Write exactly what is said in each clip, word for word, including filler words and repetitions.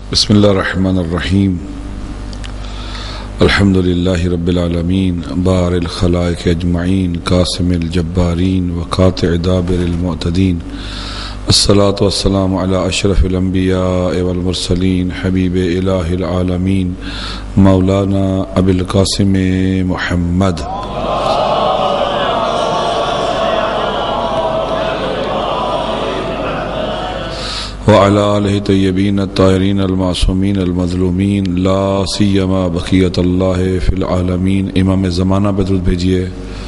بسم اللہ الرحمن الرحیم الحمد للہ رب العالمین بار الخلائق اجمعین قاسم الجبارین وقاطع دابر المعتدین الصلاة والسلام علی اشرف الانبیاء والمرسلین حبیب الہ العالمین مولانا ابی القاسم محمد وعلى آلہ طیبین الطاہرین المعصومین المظلومین لا سیما بقیت اللہ فی العالمین۔ امام زمانہ پہ درود بھیجیے۔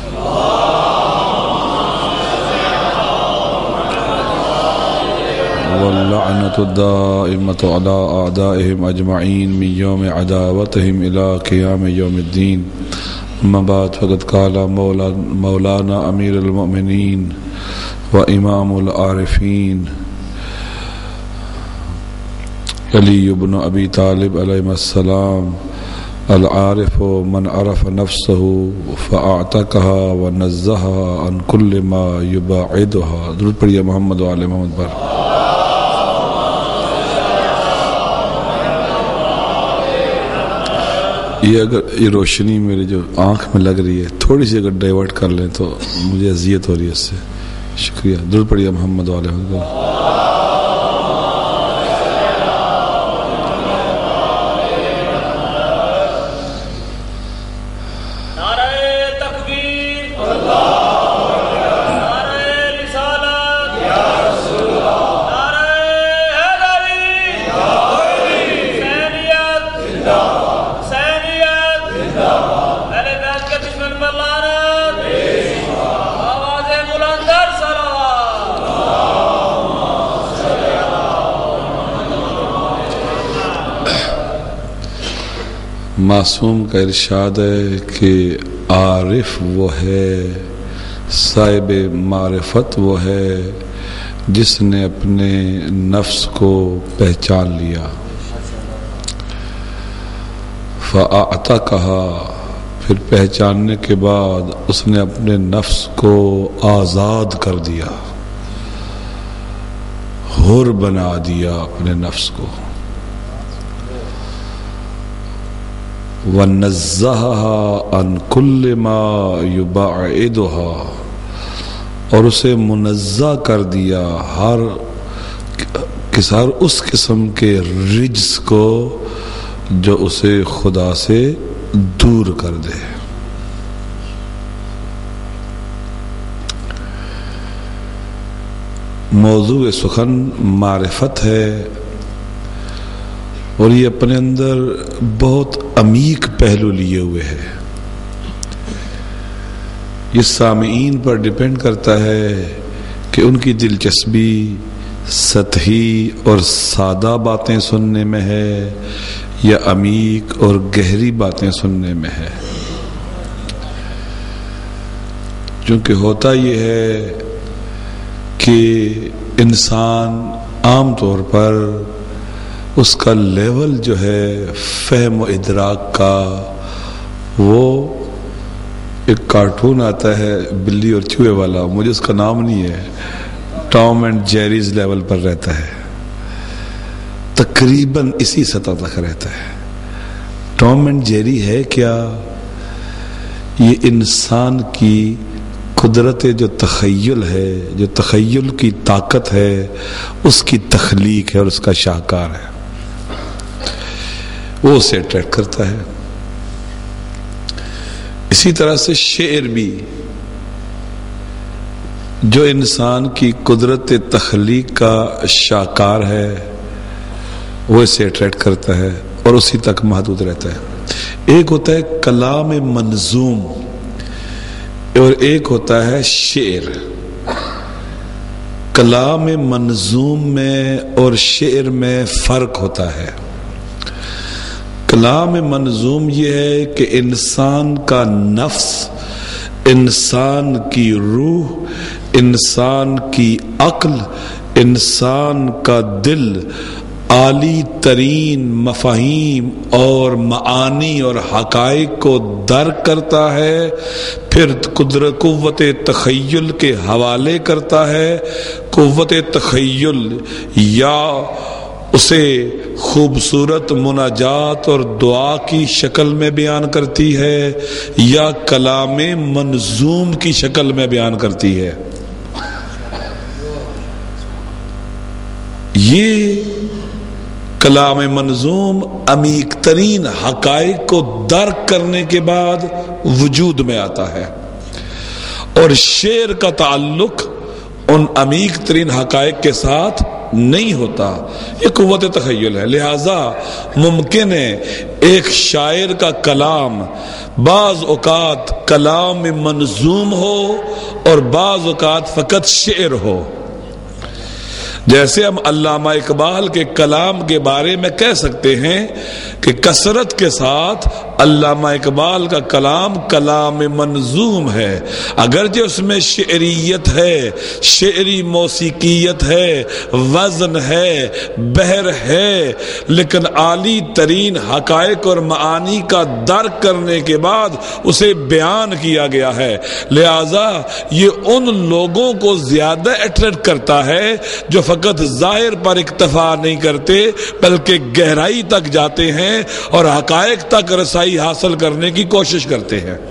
واللعنۃ الدائمۃ علی اعدائہم اجمعین من یوم عداوتہم الی قیام یوم الدین۔ اما بعد فقد قال مولانا امیر المؤمنین و امام العارفین علی بن ابی طالب علیہ السلام العارف من عرف نفسه فاعتقها ونزهها عن كل ما يبعدها۔ درود پڑھیے محمد و آل محمد پر۔ یہ اگر یہ روشنی میرے جو آنکھ میں لگ رہی ہے تھوڑی سی اگر ڈائیورٹ کر لیں تو مجھے اذیت ہو رہی ہے اس سے۔ شکریہ۔ درود پڑھیے محمد و آل محمد پر۔ معصوم کا ارشاد ہے کہ عارف وہ ہے، صاحب معرفت وہ ہے جس نے اپنے نفس کو پہچان لیا۔ فَأَعْتَقَهَا، پھر پہچاننے کے بعد اس نے اپنے نفس کو آزاد کر دیا، حر بنا دیا اپنے نفس کو۔ وَنَزَّهَهَا عَنْ كُلِّ مَا يُبَعِدُهَا، اور اسے منزہ کر دیا ہر ہر اس قسم کے رجس کو جو اسے خدا سے دور کر دے۔ موضوع سخن معرفت ہے، اور یہ اپنے اندر بہت عمیق پہلو لیے ہوئے ہے۔ یہ سامعین پر ڈیپینڈ کرتا ہے کہ ان کی دلچسپی سطحی اور سادہ باتیں سننے میں ہے یا عمیق اور گہری باتیں سننے میں ہے۔ چونکہ ہوتا یہ ہے کہ انسان عام طور پر اس کا لیول جو ہے فہم و ادراک کا، وہ ایک کارٹون آتا ہے بلی اور چوہے والا، مجھے اس کا نام نہیں ہے، ٹام اینڈ جیریز لیول پر رہتا ہے، تقریباً اسی سطح تک رہتا ہے۔ ٹام اینڈ جیری ہے کیا؟ یہ انسان کی قدرت جو تخیل ہے، جو تخیل کی طاقت ہے، اس کی تخلیق ہے اور اس کا شاہکار ہے، وہ اسے اٹریکٹ کرتا ہے۔ اسی طرح سے شعر بھی جو انسان کی قدرت تخلیق کا شاہکار ہے وہ اسے اٹریکٹ کرتا ہے اور اسی تک محدود رہتا ہے۔ ایک ہوتا ہے کلام منظوم اور ایک ہوتا ہے شعر۔ کلام منظوم میں اور شعر میں فرق ہوتا ہے۔ کلام منظوم یہ ہے کہ انسان کا نفس، انسان کی روح، انسان کی عقل، انسان کا دل عالی ترین مفاہیم اور معانی اور حقائق کو درک کرتا ہے، پھر قدرت قوت تخیل کے حوالے کرتا ہے۔ قوت تخیل یا اسے خوبصورت مناجات اور دعا کی شکل میں بیان کرتی ہے یا کلام منظوم کی شکل میں بیان کرتی ہے؟ یہ کلام منظوم عمیق ترین حقائق کو درک کرنے کے بعد وجود میں آتا ہے، اور شعر کا تعلق ان عمیق ترین حقائق کے ساتھ نہیں ہوتا، یہ قوت تخیل ہے۔ لہذا ممکن ہے ایک شاعر کا کلام بعض اوقات کلام منظوم ہو اور بعض اوقات فقط شعر ہو۔ جیسے ہم علامہ اقبال کے کلام کے بارے میں کہہ سکتے ہیں کہ کثرت کے ساتھ علامہ اقبال کا کلام کلام منظوم ہے، اگرچہ اس میں شعریت ہے، شعری موسیقیت ہے، وزن ہے، بحر ہے، لیکن عالی ترین حقائق اور معانی کا درک کرنے کے بعد اسے بیان کیا گیا ہے۔ لہذا یہ ان لوگوں کو زیادہ اٹریکٹ کرتا ہے جو فقط ظاہر پر اکتفا نہیں کرتے بلکہ گہرائی تک جاتے ہیں اور حقائق تک رسائی حاصل کرنے کی کوشش کرتے ہیں۔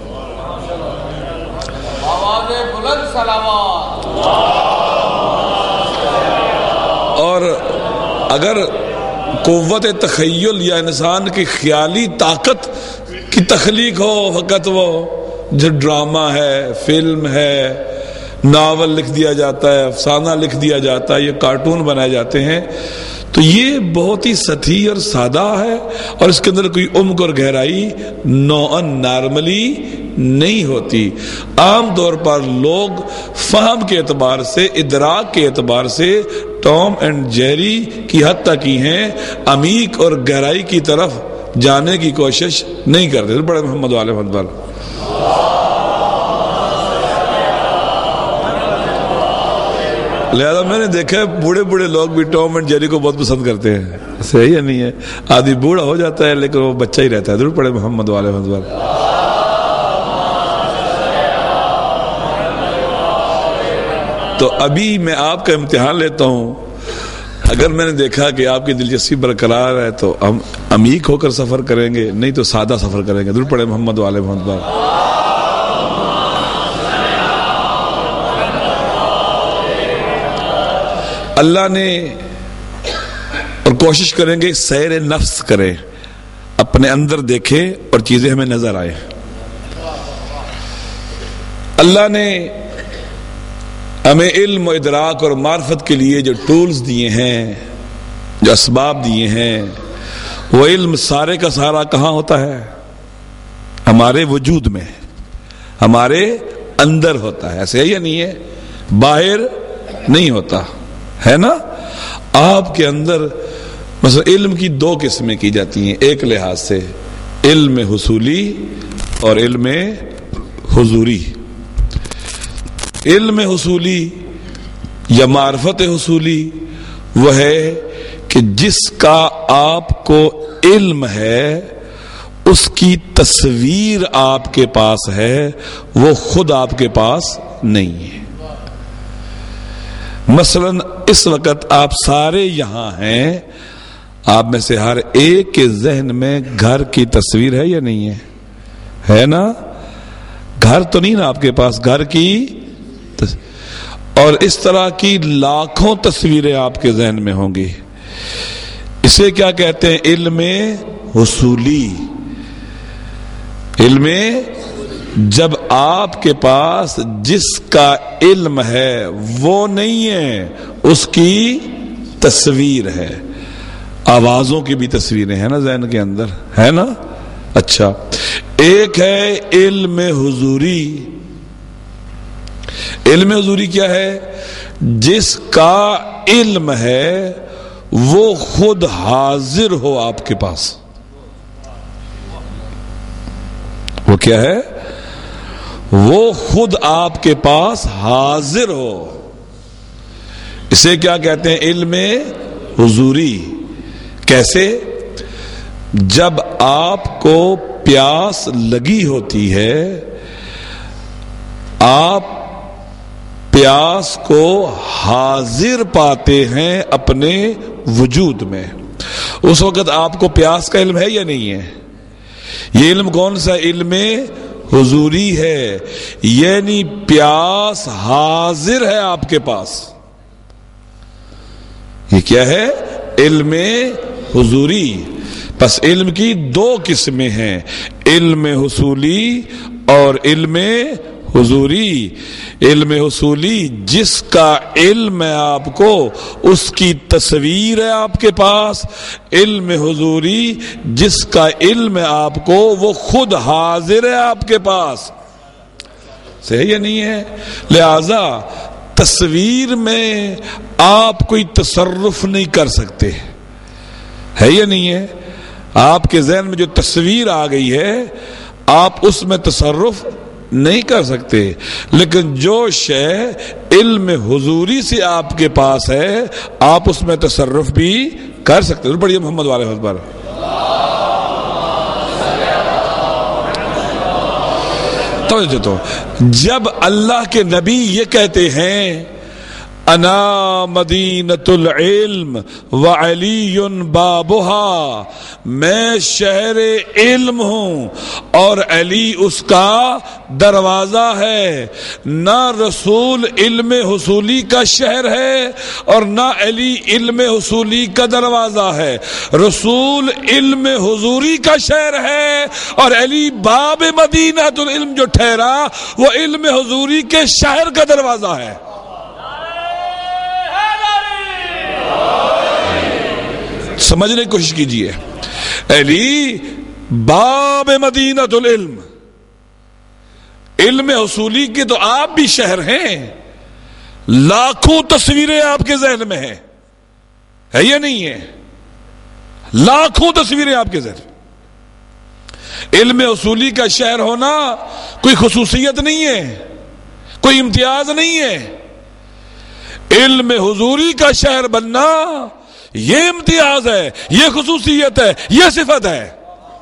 اور اگر قوت تخیل یا انسان کی خیالی طاقت کی تخلیق ہو، فقط وہ جو ڈرامہ ہے، فلم ہے، ناول لکھ دیا جاتا ہے، افسانہ لکھ دیا جاتا ہے، یہ کارٹون بنائے جاتے ہیں، تو یہ بہت ہی سطحی اور سادہ ہے اور اس کے اندر کوئی عمق اور گہرائی نوعاً نارملی نہیں ہوتی۔ عام طور پر لوگ فہم کے اعتبار سے، ادراک کے اعتبار سے ٹام اینڈ جیری کی حد تک ہی ہیں، عمیق اور گہرائی کی طرف جانے کی کوشش نہیں کرتے۔ بڑے محمد والے محمد لہذا میں نے دیکھا ہے بوڑھے بوڑھے لوگ بھی ٹام اینڈ جیری کو بہت پسند کرتے ہیں، صحیح ہے نہیں ہے؟ آدمی بوڑھا ہو جاتا ہے لیکن وہ بچہ ہی رہتا ہے۔ ضرور پڑھے محمد والے محمد۔ تو ابھی میں آپ کا امتحان لیتا ہوں، اگر میں نے دیکھا کہ آپ کی دلچسپی برقرار ہے تو ہم عمیق ہو کر سفر کریں گے، نہیں تو سادہ سفر کریں گے۔ ضرور پڑھے محمد والے محمد۔ اللہ نے، اور کوشش کریں گے سیر نفس کریں، اپنے اندر دیکھیں اور چیزیں ہمیں نظر آئیں۔ اللہ نے ہمیں علم و ادراک اور معرفت کے لیے جو ٹولز دیے ہیں، جو اسباب دیے ہیں، وہ علم سارے کا سارا کہاں ہوتا ہے؟ ہمارے وجود میں، ہمارے اندر ہوتا ہے۔ ایسے ہے یا نہیں ہے؟ باہر نہیں ہوتا ہے نا؟ آپ کے اندر مثلا علم کی دو قسمیں کی جاتی ہیں ایک لحاظ سے، علم حصولی اور علم حضوری۔ علم حصولی یا معرفت حصولی وہ ہے کہ جس کا آپ کو علم ہے، اس کی تصویر آپ کے پاس ہے، وہ خود آپ کے پاس نہیں ہے۔ مثلا اس وقت آپ سارے یہاں ہیں، آپ میں سے ہر ایک کے ذہن میں گھر کی تصویر ہے یا نہیں ہے؟ ہے نا؟ گھر تو نہیں نا آپ کے پاس، گھر کی تصویر، اور اس طرح کی لاکھوں تصویریں آپ کے ذہن میں ہوں گی۔ اسے کیا کہتے ہیں؟ علم حصولی۔ علم جب آپ کے پاس جس کا علم ہے وہ نہیں ہے، اس کی تصویر ہے۔ آوازوں کی بھی تصویریں ہیں نا ذہن کے اندر، ہے نا؟ اچھا، ایک ہے علم حضوری۔ علم حضوری کیا ہے؟ جس کا علم ہے وہ خود حاضر ہو آپ کے پاس۔ وہ کیا ہے؟ وہ خود آپ کے پاس حاضر ہو۔ اسے کیا کہتے ہیں؟ علم حضوری۔ کیسے؟ جب آپ کو پیاس لگی ہوتی ہے، آپ پیاس کو حاضر پاتے ہیں اپنے وجود میں. اس وقت آپ کو پیاس کا علم ہے یا نہیں ہے؟ یہ علم کون سا علم حضوری ہے، یعنی پیاس حاضر ہے آپ کے پاس. یہ کیا ہے؟ علم حضوری. پس علم کی دو قسمیں ہیں، علم حصولی اور علم حضوری. علم حصولی جس کا علم ہے آپ کو، اس کی تصویر ہے آپ کے پاس. علم حضوری جس کا علم ہے آپ کو، وہ خود حاضر ہے آپ کے پاس. صحیح یا نہیں ہے؟ لہذا تصویر میں آپ کوئی تصرف نہیں کر سکتے، ہے یا نہیں ہے؟ آپ کے ذہن میں جو تصویر آ گئی ہے، آپ اس میں تصرف نہیں کر سکتے. لیکن جو شے علم حضوری سے آپ کے پاس ہے، آپ اس میں تصرف بھی کر سکتے. پڑھیے محمد والے پر. تو جب اللہ کے نبی یہ کہتے ہیں انا مدینۃ العلم وعلی بابها، میں شہر علم ہوں اور علی اس کا دروازہ ہے. نہ رسول علم حصولی کا شہر ہے اور نہ علی علم حصولی کا دروازہ ہے. رسول علم حضوری کا شہر ہے اور علی باب مدینۃ العلم جو ٹھہرا وہ علم حضوری کے شہر کا دروازہ ہے. سمجھنے کی کوشش کیجیے. علی باب مدینۃ العلم، علم حصولی کے تو آپ بھی شہر ہیں. لاکھوں تصویریں آپ کے ذہن میں ہیں، ہے یا نہیں ہے؟ لاکھوں تصویریں آپ کے ذہن. علم حصولی کا شہر ہونا کوئی خصوصیت نہیں ہے، کوئی امتیاز نہیں ہے. علم حضوری کا شہر بننا یہ امتیاز ہے، یہ خصوصیت ہے، یہ صفت ہے.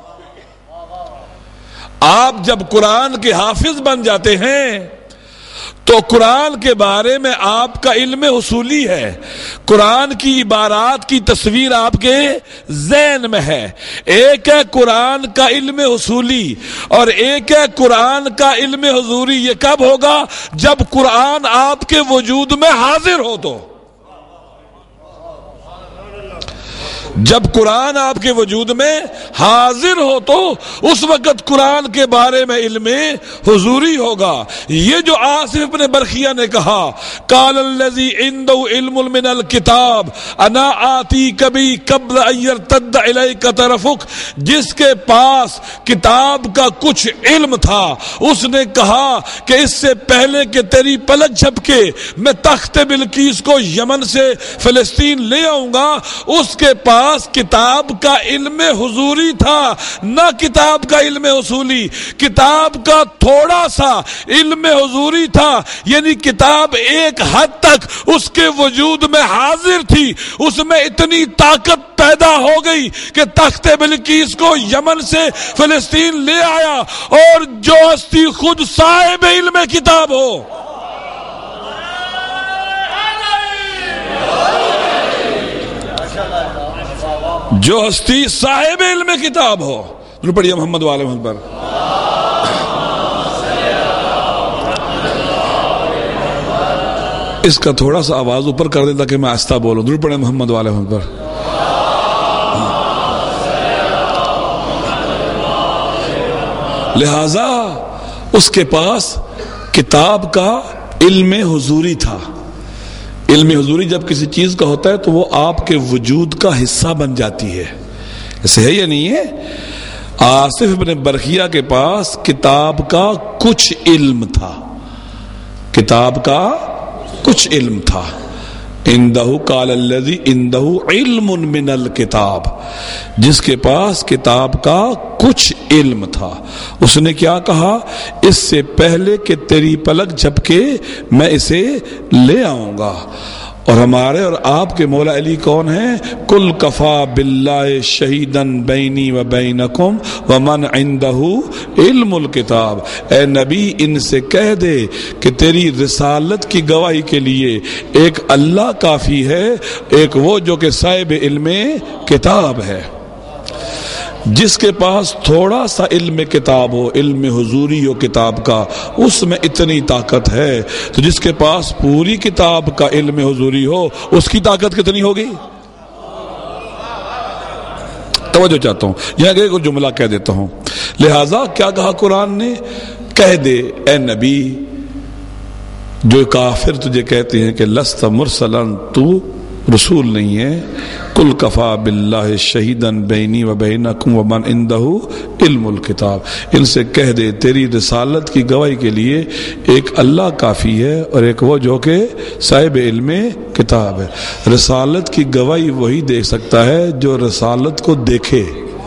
آپ جب قرآن کے حافظ بن جاتے ہیں تو قرآن کے بارے میں آپ کا علم حصولی ہے. قرآن کی عبارات کی تصویر آپ کے ذہن میں ہے. ایک ہے قرآن کا علم حصولی اور ایک ہے قرآن کا علم حضوری. یہ کب ہوگا؟ جب قرآن آپ کے وجود میں حاضر ہو. تو جب قرآن آپ کے وجود میں حاضر ہو تو اس وقت قرآن کے بارے میں علم حضوری ہوگا. یہ جو آصف بن برخیہ نے کہا قال الذی عنده علم من الکتاب انا آتی کبھی قبل ان یرتد الیک طرفک، جس کے پاس کتاب کا کچھ علم تھا اس نے کہا کہ اس سے پہلے کہ تیری پلک جھپکے میں تخت بلقیس کو یمن سے فلسطین لے آؤں گا. اس کے پاس کتاب کا علم حضوری تھا، نہ کتاب کا علم حصولی. کتاب کا تھوڑا سا علم حضوری تھا، یعنی کتاب ایک حد تک اس کے وجود میں حاضر تھی. اس میں اتنی طاقت پیدا ہو گئی کہ تخت بلقیس کو یمن سے فلسطین لے آیا. اور جو ہستی خود صاحب علم کتاب ہو، جو ہستی صاحب علم کتاب ہو، پڑھیے محمد والے محمد پر. اس کا تھوڑا سا آواز اوپر کر دیں تاکہ میں آہستہ بولوں. ضرور پڑھیں محمد والے محمد پر. لہذا اس کے پاس کتاب کا علم حضوری تھا. علم حضوری جب کسی چیز کا ہوتا ہے تو وہ آپ کے وجود کا حصہ بن جاتی ہے. ایسے ہے یا نہیں ہے؟ آصف بن برخیہ کے پاس کتاب کا کچھ علم تھا، کتاب کا کچھ علم تھا. عنده قال الذي عنده علم من الکتاب، جس کے پاس کتاب کا کچھ علم تھا. اس نے کیا کہا؟ اس سے پہلے کہ تیری پلک جھپکے میں اسے لے آؤں گا. اور ہمارے اور آپ کے مولا علی کون ہیں؟ کل کفا باللہ شہیدن بینی و بینکم ومن عندہ علم الکتاب، اے نبی ان سے کہہ دے کہ تیری رسالت کی گواہی کے لیے ایک اللہ کافی ہے، ایک وہ جو کہ صاحب علم کتاب ہے۔ جس کے پاس تھوڑا سا علم کتاب ہو، علم حضوری ہو کتاب کا، اس میں اتنی طاقت ہے، تو جس کے پاس پوری کتاب کا علم حضوری ہو اس کی طاقت کتنی ہوگی؟ توجہ چاہتا ہوں، یہاں کہ کوئی جملہ کہہ دیتا ہوں۔ لہذا کیا کہا قرآن نے؟ کہہ دے اے نبی، جو کافر تجھے کہتے ہیں کہ لست مرسلن، تو رسول نہیں ہے، کل کفا باللہ شہیدن بینی و بینکم ومن عندہ علم الکتاب، ان سے کہہ دے تیری رسالت کی گواہی کے لیے ایک اللہ کافی ہے اور ایک وہ جو کہ صاحب علم کتاب ہے۔ رسالت کی گواہی وہی دے سکتا ہے جو رسالت کو دیکھے،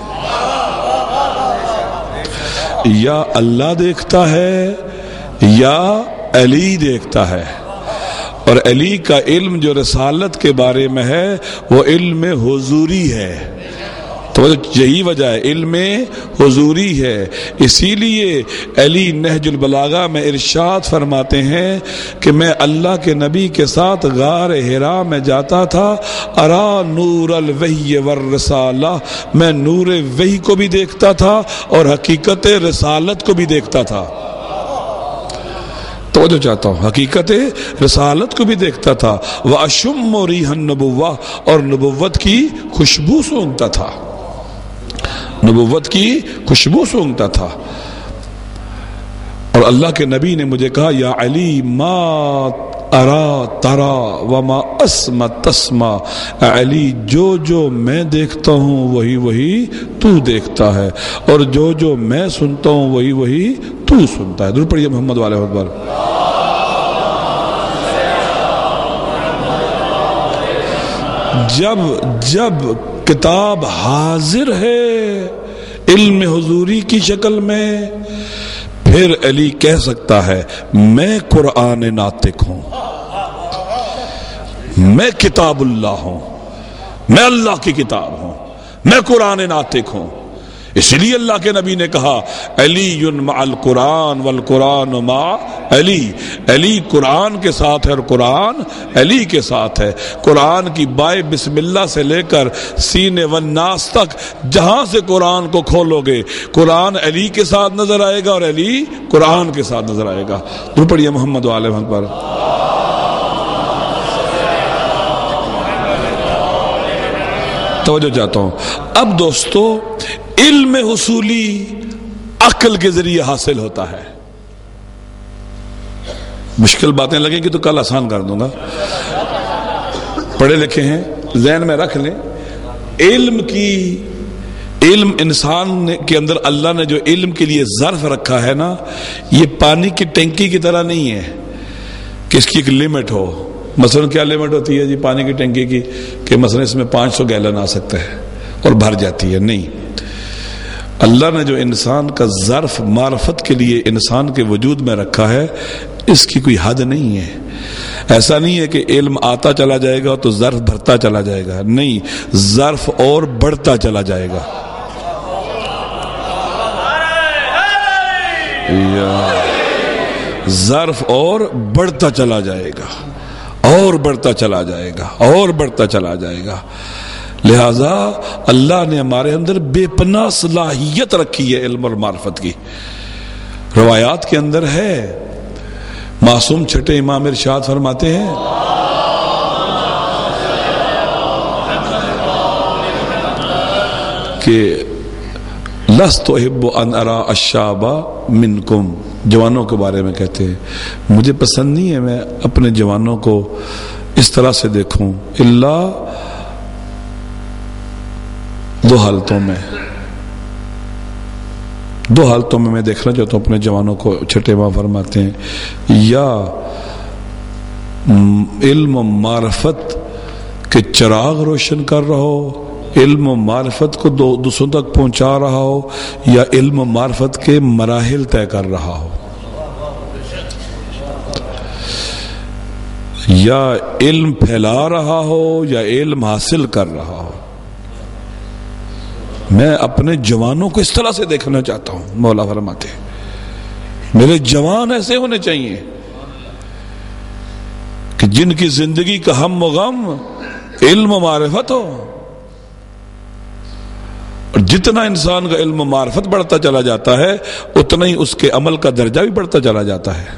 یا اللہ دیکھتا ہے یا علی دیکھتا ہے، اور علی کا علم جو رسالت کے بارے میں ہے وہ علم حضوری ہے، تو یہی وجہ ہے علم حضوری ہے۔ اسی لیے علی نہج البلاغہ میں ارشاد فرماتے ہیں کہ میں اللہ کے نبی کے ساتھ غار حرا میں جاتا تھا، ارا نور الوحی والرسالہ، میں نور وحی کو بھی دیکھتا تھا اور حقیقت رسالت کو بھی دیکھتا تھا۔ توجہ چاہتا ہوں، حقیقت رسالت کو بھی دیکھتا تھا، وَأَشُمُّ رِيحَ النُّبُوَّةِ، اور نبوت کی خوشبو سونگتا تھا، نبوت کی خوشبو سونگتا تھا۔ اور اللہ کے نبی نے مجھے کہا یا علی ما ارا ترا وما اسمع تسمع، علی جو جو میں دیکھتا ہوں وہی وہی تو دیکھتا ہے، اور جو جو میں سنتا ہوں وہی وہی تو سنتا ہے۔ درود پڑھیے محمد والے اکبر۔ جب جب کتاب حاضر ہے علم حضوری کی شکل میں، پھر علی کہہ سکتا ہے میں قرآن ناطق ہوں، میں کتاب اللہ ہوں، میں اللہ کی کتاب ہوں، میں قرآن ناطق ہوں۔ اس لیے اللہ کے نبی نے کہا علی مع القرآن والقرآن مع علی، علی قرآن کے ساتھ ہے اور قرآن علی کے ساتھ ہے۔ قرآن کی بائے بسم اللہ سے لے کر سین والناس تک جہاں سے قرآن کو کھولو گے قرآن علی کے ساتھ نظر آئے گا اور علی قرآن کے ساتھ نظر آئے گا۔ درود پڑھیے محمد و آل محمد پر۔ توجہ چاہتا ہوں۔ اب دوستو علم حصولی عقل کے ذریعے حاصل ہوتا ہے۔ مشکل باتیں لگیں گی تو کل آسان کر دوں گا، پڑھے لکھے ہیں ذہن میں رکھ لیں۔ علم کی علم انسان کے اندر اللہ نے جو علم کے لیے ظرف رکھا ہے نا، یہ پانی کی ٹینکی کی طرح نہیں ہے کہ اس کی ایک لمٹ ہو۔ مثلا کیا لمٹ ہوتی ہے جی پانی کی ٹینکی کی کہ مثلا اس میں پانچ سو گیلن آ سکتا ہے اور بھر جاتی ہے، نہیں۔ اللہ نے جو انسان کا ظرف معرفت کے لیے انسان کے وجود میں رکھا ہے اس کی کوئی حد نہیں ہے۔ ایسا نہیں ہے کہ علم آتا چلا جائے گا تو ظرف بھرتا چلا جائے گا، نہیں، ظرف اور بڑھتا چلا جائے گا۔ ظرف اور بڑھتا چلا جائے گا اور بڑھتا چلا جائے گا اور بڑھتا چلا جائے گا۔ لہذا اللہ نے ہمارے اندر بے پناہ صلاحیت رکھی ہے علم اور معرفت کی۔ روایات کے اندر ہے، معصوم چھٹے امام ارشاد فرماتے ہیں کہ لست احب ان ارى الشاب منکم، جوانوں کے بارے میں کہتے ہیں مجھے پسند نہیں ہے میں اپنے جوانوں کو اس طرح سے دیکھوں، اللہ دو حالتوں میں دو حالتوں میں میں دیکھنا چاہتا ہوں اپنے جوانوں کو۔ چھٹے ماں فرماتے ہیں یا علم و معرفت کے چراغ روشن کر رہا ہو، علم و معرفت کو دو دوسروں تک پہنچا رہا ہو، یا علم و معرفت کے مراحل طے کر رہا ہو۔ یا علم پھیلا رہا ہو یا علم حاصل کر رہا ہو. میں اپنے جوانوں کو اس طرح سے دیکھنا چاہتا ہوں. مولا فرماتے ہیں میرے جوان ایسے ہونے چاہیے کہ جن کی زندگی کا ہم و غم علم و معرفت ہو. اور جتنا انسان کا علم و معرفت بڑھتا چلا جاتا ہے اتنا ہی اس کے عمل کا درجہ بھی بڑھتا چلا جاتا ہے.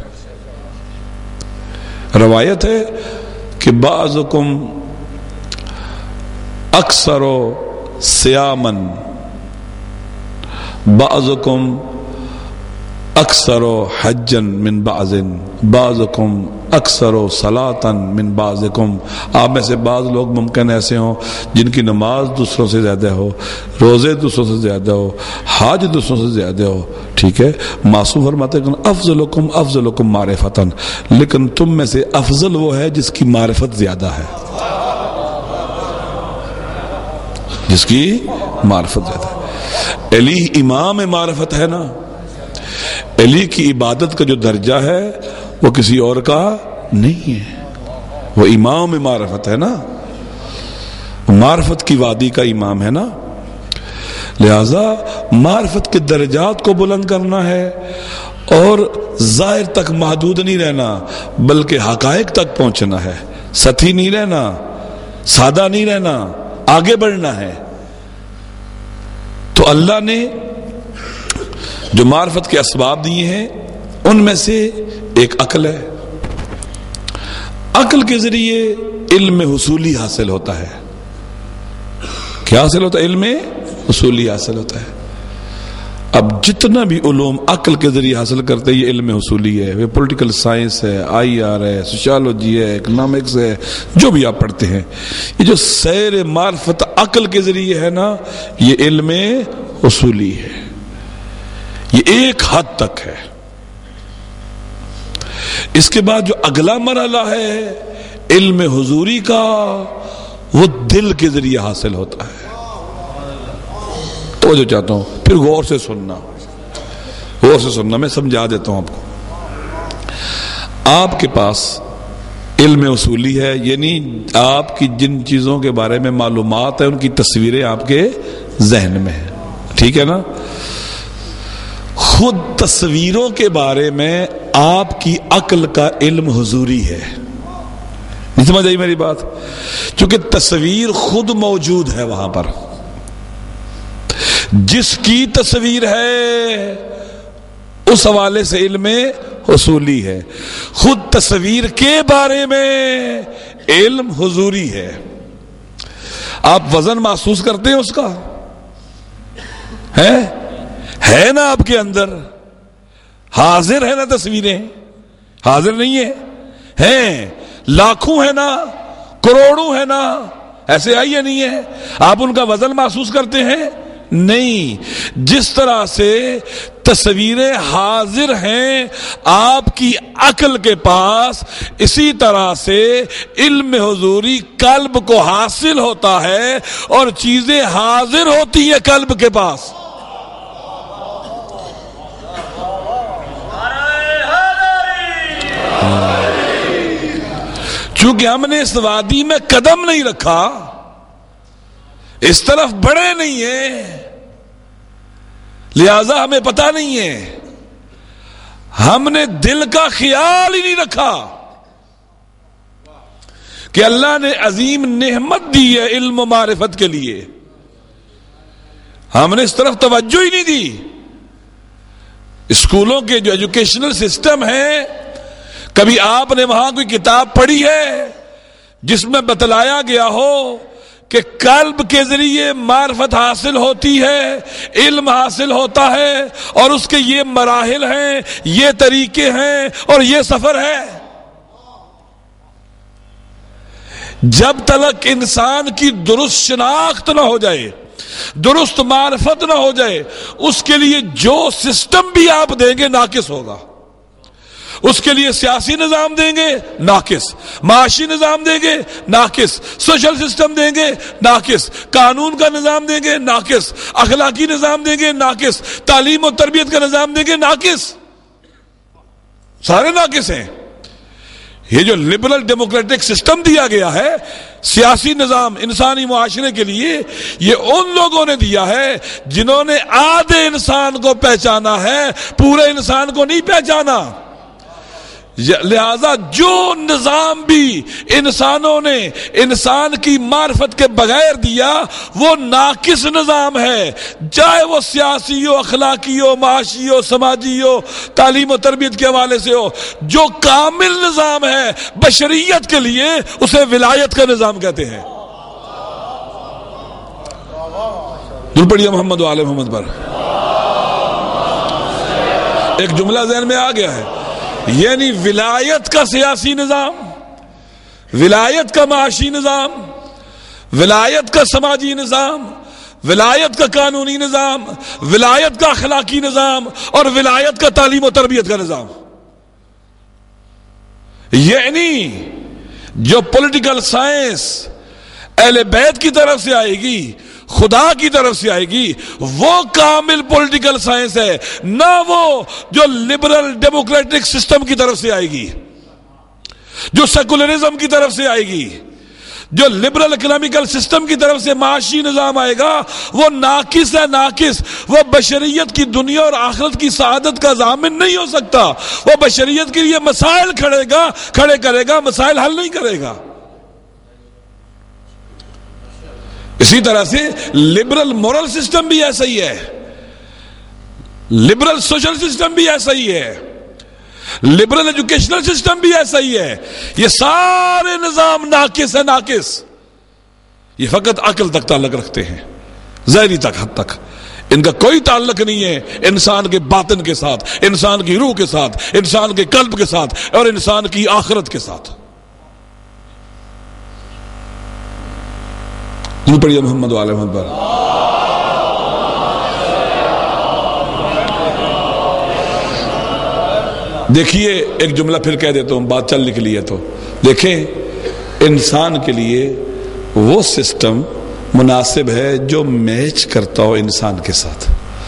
روایت ہے کہ بعضکم اکثر سیامن بعضکم اکثر حجن من بعض بعضکم اکثر صلاتن من بعضکم. آپ میں سے بعض لوگ ممکن ایسے ہوں جن کی نماز دوسروں سے زیادہ ہو, روزے دوسروں سے زیادہ ہو, حج دوسروں سے زیادہ ہو. ٹھیک ہے, معصوم فرماتے ہیں افضلکم افضلکم معرفتن, لیکن تم میں سے افضل وہ ہے جس کی معرفت زیادہ ہے, جس کی معرفت زیادہ ہے. علی امام معرفت ہے نا. علی کی عبادت کا جو درجہ ہے وہ کسی اور کا نہیں ہے, وہ امام معرفت ہے نا, معرفت کی وادی کا امام ہے نا. لہذا معرفت کے درجات کو بلند کرنا ہے اور ظاہر تک محدود نہیں رہنا بلکہ حقائق تک پہنچنا ہے. سطحی نہیں رہنا, سادہ نہیں رہنا, آگے بڑھنا ہے. تو اللہ نے جو معرفت کے اسباب دیے ہیں ان میں سے ایک عقل ہے. عقل کے ذریعے علم حصولی حاصل ہوتا ہے. کیا حاصل ہوتا ہے؟ علم حصولی حاصل ہوتا ہے. اب جتنا بھی علوم عقل کے ذریعے حاصل کرتے ہیں یہ علم حصولی ہے. وہ پولیٹیکل سائنس ہے, آئی آر ہے, سوشیالوجی ہے, اکنامکس ہے, جو بھی آپ پڑھتے ہیں, یہ جو سیر معرفت عقل کے ذریعے ہے نا یہ علم حصولی ہے. یہ ایک حد تک ہے. اس کے بعد جو اگلا مرحلہ ہے علم حضوری کا وہ دل کے ذریعے حاصل ہوتا ہے. تو جو چاہتا ہوں پھر غور سے سننا, غور سے سننا, میں سمجھا دیتا ہوں آپ کو. آپ کے پاس علم اصولی ہے, یعنی آپ کی جن چیزوں کے بارے میں معلومات ہیں ان کی تصویریں آپ کے ذہن میں ہیں. ٹھیک ہے نا. خود تصویروں کے بارے میں آپ کی عقل کا علم حضوری ہے. نہیں سمجھ آئی میری بات؟ چونکہ تصویر خود موجود ہے وہاں پر. جس کی تصویر ہے اس حوالے سے علم حصولی ہے. خود تصویر کے بارے میں علم حضوری ہے. آپ وزن محسوس کرتے ہیں اس کا؟ ہے ہے نا آپ کے اندر؟ حاضر ہے نا تصویریں؟ حاضر نہیں ہے؟ ہیں لاکھوں ہے نا, کروڑوں ہے نا, ایسے آئی ہے نہیں ہے؟ آپ ان کا وزن محسوس کرتے ہیں؟ نہیں. جس طرح سے تصویریں حاضر ہیں آپ کی عقل کے پاس, اسی طرح سے علم حضوری قلب کو حاصل ہوتا ہے اور چیزیں حاضر ہوتی ہیں قلب کے پاس. چونکہ ہم نے اس وادی میں قدم نہیں رکھا, اس طرف بڑے نہیں ہیں, لہذا ہمیں پتہ نہیں ہے. ہم نے دل کا خیال ہی نہیں رکھا کہ اللہ نے عظیم نعمت دی ہے علم و معرفت کے لیے. ہم نے اس طرف توجہ ہی نہیں دی. اسکولوں کے جو ایجوکیشنل سسٹم ہے, کبھی آپ نے وہاں کوئی کتاب پڑھی ہے جس میں بتلایا گیا ہو کہ قلب کے ذریعے معرفت حاصل ہوتی ہے, علم حاصل ہوتا ہے اور اس کے یہ مراحل ہیں, یہ طریقے ہیں اور یہ سفر ہے؟ جب تک انسان کی درست شناخت نہ ہو جائے, درست معرفت نہ ہو جائے, اس کے لیے جو سسٹم بھی آپ دیں گے ناقص ہوگا. اس کے لیے سیاسی نظام دیں گے ناقص, معاشی نظام دیں گے ناقص, سوشل سسٹم دیں گے ناقص, قانون کا نظام دیں گے ناقص, اخلاقی نظام دیں گے ناقص, تعلیم و تربیت کا نظام دیں گے ناقص. سارے ناقص ہیں. یہ جو لبرل ڈیموکریٹک سسٹم دیا گیا ہے سیاسی نظام انسانی معاشرے کے لیے، یہ ان لوگوں نے دیا ہے جنہوں نے آدھے انسان کو پہچانا ہے، پورے انسان کو نہیں پہچانا۔ لہذا جو نظام بھی انسانوں نے انسان کی معرفت کے بغیر دیا وہ ناقص نظام ہے، چاہے وہ سیاسی ہو، اخلاقی ہو، معاشی ہو، سماجی ہو، تعلیم و تربیت کے حوالے سے ہو۔ جو کامل نظام ہے بشریت کے لیے اسے ولایت کا نظام کہتے ہیں۔ درود پڑھیے محمد و آل محمد پر۔ ایک جملہ ذہن میں آ گیا ہے، یعنی ولایت کا سیاسی نظام، ولایت کا معاشی نظام، ولایت کا سماجی نظام، ولایت کا قانونی نظام، ولایت کا اخلاقی نظام اور ولایت کا تعلیم و تربیت کا نظام۔ یعنی جو پولیٹیکل سائنس اہل بیت کی طرف سے آئے گی، خدا کی طرف سے آئے گی، وہ کامل پولیٹیکل سائنس ہے، نہ وہ جو لبرل ڈیموکریٹک سسٹم کی طرف سے آئے گی، جو سیکولرزم کی طرف سے آئے گی، جو لبرل اکنامیکل سسٹم کی طرف سے معاشی نظام آئے گا، وہ ناقص ہے، ناقص۔ وہ بشریت کی دنیا اور آخرت کی سعادت کا ضامن نہیں ہو سکتا۔ وہ بشریت کے لیے مسائل کھڑے گا کھڑے کرے گا، مسائل حل نہیں کرے گا۔ اسی طرح سے لبرل مورل سسٹم بھی ایسا ہی ہے، لبرل سوشل سسٹم بھی ایسا ہی ہے، لبرل ایجوکیشنل سسٹم بھی ایسا ہی ہے۔ یہ سارے نظام ناقص ہے، ناقص۔ یہ فقط عقل تک تعلق رکھتے ہیں، ظاہری تک حد تک، ان کا کوئی تعلق نہیں ہے انسان کے باطن کے ساتھ، انسان کی روح کے ساتھ، انسان کے قلب کے ساتھ اور انسان کی آخرت کے ساتھ۔ پڑھیے محمد وعلیہ محمد پر۔ دیکھیے ایک جملہ پھر کہہ دیتا ہوں، بات چل نکلی ہے تو دیکھیں، انسان کے لیے وہ سسٹم مناسب ہے جو میچ کرتا ہو انسان کے ساتھ۔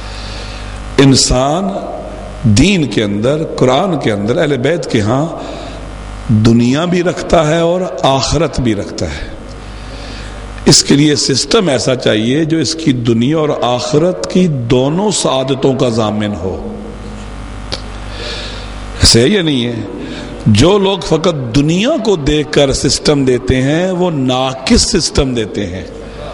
انسان دین کے اندر، قرآن کے اندر، اہل بیت کے ہاں دنیا بھی رکھتا ہے اور آخرت بھی رکھتا ہے۔ اس کے لیے سسٹم ایسا چاہیے جو اس کی دنیا اور آخرت کی دونوں سعادتوں کا ضامن ہو۔ ایسے ہے یا نہیں ہے؟ جو لوگ فقط دنیا کو دیکھ کر سسٹم دیتے ہیں وہ ناقص سسٹم دیتے ہیں،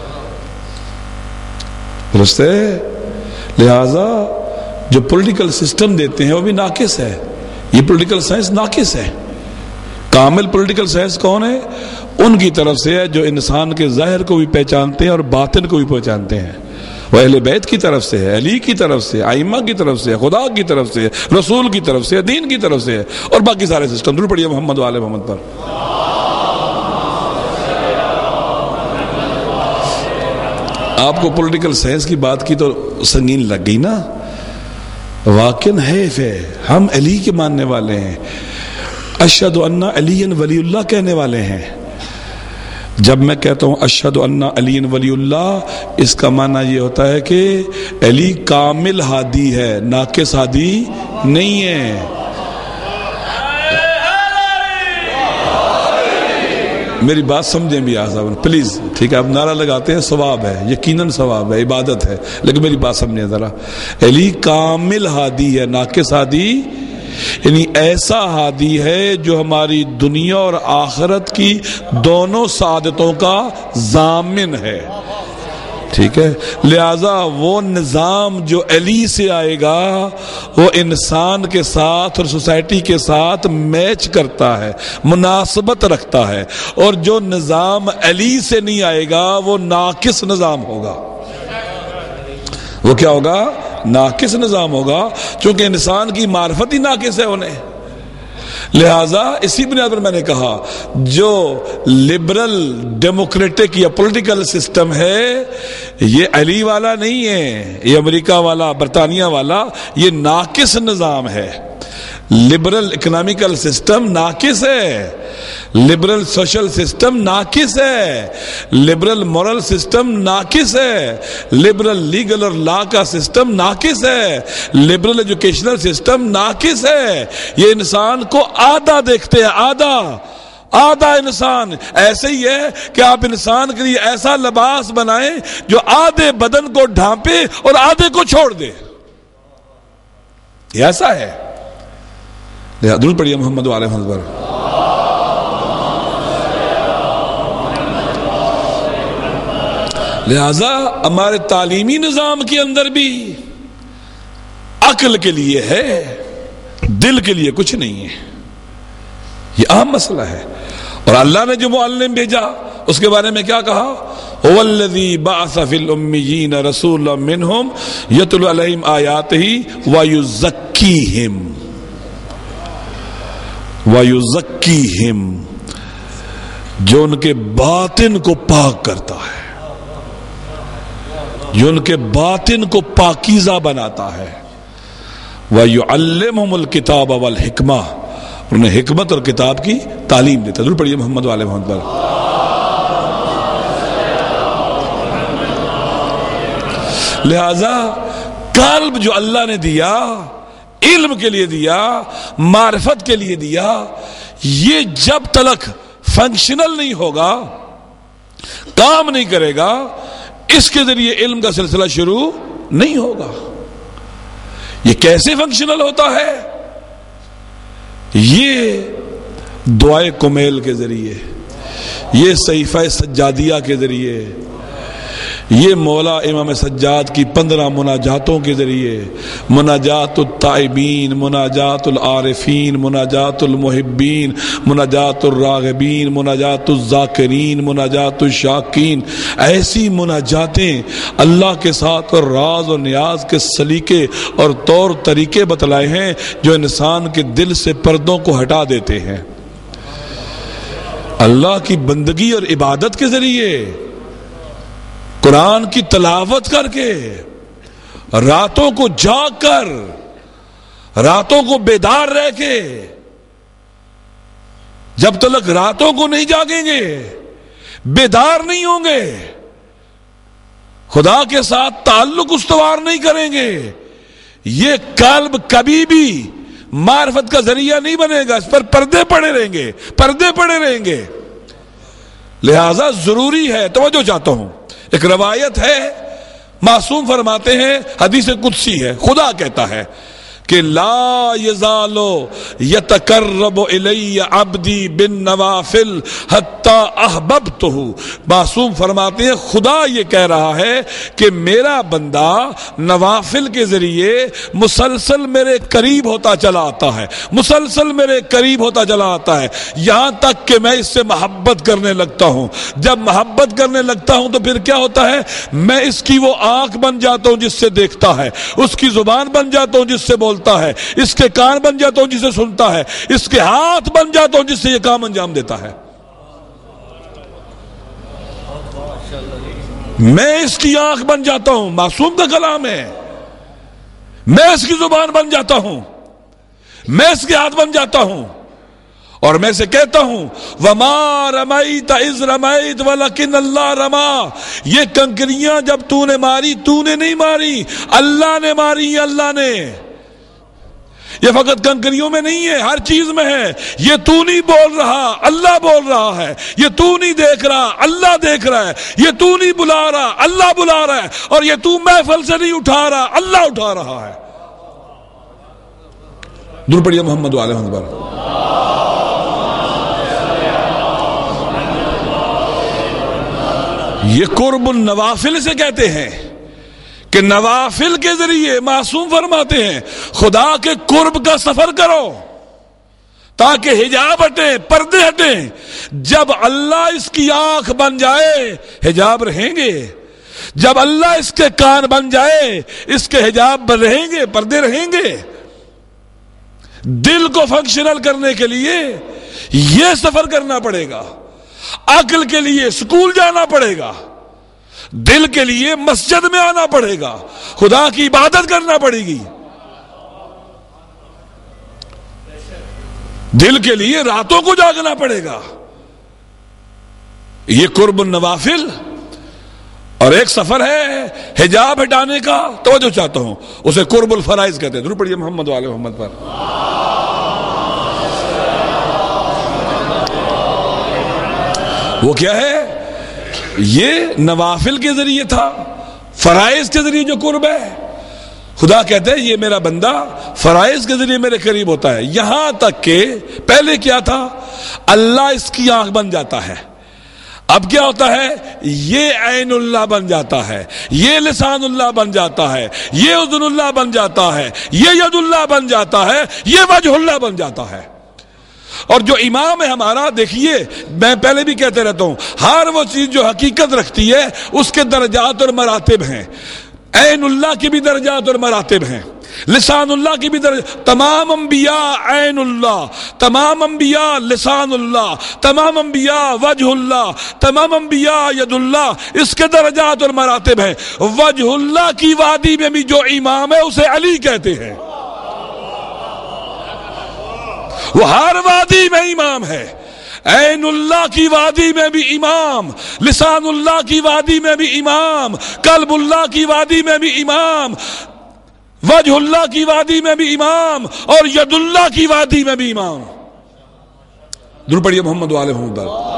درست ہے؟ لہذا جو پولیٹیکل سسٹم دیتے ہیں وہ بھی ناقص ہے۔ یہ پولیٹیکل سائنس ناقص ہے۔ کامل پولیٹیکل سائنس کون ہے؟ ان کی طرف سے ہے جو انسان کے ظاہر کو بھی پہچانتے ہیں اور باطن کو بھی پہچانتے ہیں۔ وہ اہل بیت کی طرف سے ہے، علی کی طرف سے، ائمہ کی طرف سے، خدا کی طرف سے، رسول کی طرف سے، دین کی طرف سے، اور باقی سارے سسٹم۔ درود پڑھیے محمد و آل محمد پر۔ آپ کو پولیٹیکل سائنس کی بات کی تو سنگین لگ گئی نا؟ واقعاً حیف ہے، ہم علی کے ماننے والے ہیں، اشہد ان علی ولی اللہ کہنے والے ہیں۔ جب میں کہتا ہوں اشہد ان علی ولی اللہ، اس کا معنی یہ ہوتا ہے کہ علی کامل ہادی ہے، ناقص ہادی نہیں ہے۔ میری بات سمجھیں بھی آزاد پلیز، ٹھیک ہے؟ آپ نعرہ لگاتے ہیں، ثواب ہے، یقیناً ثواب ہے، عبادت ہے، لیکن میری بات سمجھیں ذرا۔ علی کامل ہادی ہے، ناقص ہادی یعنی ایسا ہادی ہے جو ہماری دنیا اور آخرت کی دونوں سعادتوں کا ضامن ہے، ٹھیک ہے؟ لہذا وہ نظام جو علی سے آئے گا وہ انسان کے ساتھ اور سوسائٹی کے ساتھ میچ کرتا ہے، مناسبت رکھتا ہے، اور جو نظام علی سے نہیں آئے گا وہ ناقص نظام ہوگا۔ وہ کیا ہوگا؟ ناقص نظام ہوگا، چونکہ انسان کی معرفت ہی ناقص ہے انہیں۔ لہذا اسی بنیاد پر میں نے کہا جو لبرل ڈیموکریٹک یا پولیٹیکل سسٹم ہے یہ علی والا نہیں ہے، یہ امریکہ والا، برطانیہ والا، یہ ناقص نظام ہے۔ لبرل اکنامیکل سسٹم ناقص ہے، لبرل سوشل سسٹم ناقص ہے، لبرل مورل سسٹم ناقص ہے، لبرل لیگل اور لا کا سسٹم ناقص ہے، لبرل ایجوکیشنل سسٹم ناقص ہے. یہ انسان کو آدھا دیکھتے ہیں، آدھا آدھا انسان. ایسے ہی ہے کہ آپ انسان کے لیے ایسا لباس بنائیں جو آدھے بدن کو ڈھانپے اور آدھے کو چھوڑ دے. یہ ایسا ہے. درود پڑھیے محمد وعلى محمد پر. لہذا ہمارے تعلیمی نظام کے اندر بھی عقل کے لیے ہے، دل کے لیے کچھ نہیں ہے. یہ اہم مسئلہ ہے. اور اللہ نے جو معلم بھیجا اس کے بارے میں کیا کہا؟ هو الذی بعث فی الامیین رسولا منہم یتلو علیہم آیاتہ ویزکیہم ویزکیہم، جو ان کے باطن کو پاک کرتا ہے، جو ان کے باطن کو پاکیزہ بناتا ہے. وَيُعَلِّمُهُمُ الْكِتَابَ وَالْحِکْمَةَ، انہیں حکمت اور کتاب کی تعلیم دیتا. ضرور پڑھیے محمد وعلى محمد پر. لہذا قلب جو اللہ نے دیا، علم کے لیے دیا، معرفت کے لیے دیا، یہ جب تلک فنکشنل نہیں ہوگا، کام نہیں کرے گا، اس کے ذریعے علم کا سلسلہ شروع نہیں ہوگا. یہ کیسے فنکشنل ہوتا ہے؟ یہ دعائے کمیل کے ذریعے، یہ صحیفہ سجادیہ کے ذریعے، یہ مولا امام سجاد کی پندرہ مناجاتوں کے ذریعے، مناجات التائبین، مناجات العارفین، مناجات المحبین، مناجات الراغبین، مناجات الذاکرین، مناجات الشاکین، ایسی مناجاتیں اللہ کے ساتھ اور راز اور نیاز کے سلیقے اور طور طریقے بتلائے ہیں جو انسان کے دل سے پردوں کو ہٹا دیتے ہیں. اللہ کی بندگی اور عبادت کے ذریعے، قرآن کی تلاوت کر کے، راتوں کو جاگ کر، راتوں کو بیدار رہ کے، جب تک راتوں کو نہیں جاگیں گے، بیدار نہیں ہوں گے، خدا کے ساتھ تعلق استوار نہیں کریں گے، یہ قلب کبھی بھی معرفت کا ذریعہ نہیں بنے گا. اس پر پردے پڑے رہیں گے، پردے پڑے رہیں گے. لہذا ضروری ہے، توجہ چاہتا ہوں، ایک روایت ہے، معصوم فرماتے ہیں، حدیث قدسی ہے، خدا کہتا ہے کہ لا یزال یتقرب الی عبدی بالنوافل حتی احببتہ. معصوم فرماتے ہیں خدا یہ کہہ رہا ہے کہ میرا بندہ نوافل کے ذریعے مسلسل میرے قریب ہوتا چلا آتا ہے، مسلسل میرے قریب ہوتا چلا آتا ہے، یہاں تک کہ میں اس سے محبت کرنے لگتا ہوں. جب محبت کرنے لگتا ہوں تو پھر کیا ہوتا ہے؟ میں اس کی وہ آنکھ بن جاتا ہوں جس سے دیکھتا ہے، اس کی زبان بن جاتا ہوں جس سے بولتا ہے، اس کے کان بن جاتا ہوں جسے سنتا ہے، اس کے ہاتھ بن جاتا ہوں جس سے یہ کام انجام دیتا ہے. میں اس کی آنکھ بن جاتا ہوں، معصوم کا کلام ہے، میں اس کی زبان بن جاتا ہوں، میں اس کے ہاتھ بن جاتا ہوں، اور میں سے کہتا ہوں وَمَا رَمَيْتَ إِذْ رَمَيْتَ وَلَكِنَّ اللَّهَ رَمَا. یہ کنکریاں جب تو نے ماری، تو نے نہیں ماری، اللہ نے ماری. اللہ نے، یہ فقط کنکریوں میں نہیں ہے، ہر چیز میں ہے. یہ تو نہیں بول رہا، اللہ بول رہا ہے. یہ تو نہیں دیکھ رہا، اللہ دیکھ رہا ہے. یہ تو نہیں بلا رہا، اللہ بلا رہا ہے. اور یہ تو محفل سے نہیں اٹھا رہا، اللہ اٹھا رہا ہے. درود پڑھیے محمد وعلى محمد. یہ قرب النوافل سے کہتے ہیں کہ نوافل کے ذریعے معصوم فرماتے ہیں خدا کے قرب کا سفر کرو تاکہ حجاب ہٹیں، پردے ہٹیں. جب اللہ اس کی آنکھ بن جائے حجاب رہیں گے، جب اللہ اس کے کان بن جائے اس کے حجاب رہیں گے، پردے رہیں گے. دل کو فنکشنل کرنے کے لیے یہ سفر کرنا پڑے گا، عقل کے لیے سکول جانا پڑے گا، دل کے لیے مسجد میں آنا پڑے گا، خدا کی عبادت کرنا پڑے گی. دل کے لیے راتوں کو جاگنا پڑے گا. یہ قرب النوافل اور ایک سفر ہے حجاب ہٹانے کا. توجہ چاہتا ہوں, اسے قرب الفرائض کہتے ہیں. درود پڑھیے محمد و آل محمد پر. وہ کیا ہے؟ یہ نوافل کے ذریعے تھا, فرائض کے ذریعے جو قرب ہے. خدا کہتے ہیں یہ میرا بندہ فرائض کے ذریعے میرے قریب ہوتا ہے. یہاں تک کہ پہلے کیا تھا, اللہ اس کی آنکھ بن جاتا ہے. اب کیا ہوتا ہے, یہ عین اللہ بن جاتا ہے, یہ لسان اللہ بن جاتا ہے, یہ اذن اللہ بن جاتا ہے, یہ ید اللہ بن جاتا ہے, یہ وجہ اللہ بن جاتا ہے. اور جو امام ہے ہمارا, دیکھیے میں پہلے بھی کہتے رہتا ہوں, ہر وہ چیز جو حقیقت رکھتی ہے اس کے درجات اور مراتب ہیں. عین اللہ کے بھی درجات اور مراتب ہیں, لسان اللہ کی بھی درجہ. تمام انبیاء عین اللہ, تمام انبیاء لسان اللہ, تمام انبیاء وجہ اللہ, تمام انبیاء ید اللہ. اس کے درجات اور مراتب ہیں. وجہ اللہ کی وادی میں بھی جو امام ہے اسے علی کہتے ہیں. وہ ہر وادی میں امام ہے. عین اللہ کی وادی میں بھی امام, لسان اللہ کی وادی میں بھی امام, قلب اللہ کی وادی میں بھی امام, وجہ اللہ کی وادی میں بھی امام, اور ید اللہ کی وادی میں بھی امام. درود پڑھیے محمد و آل محمد.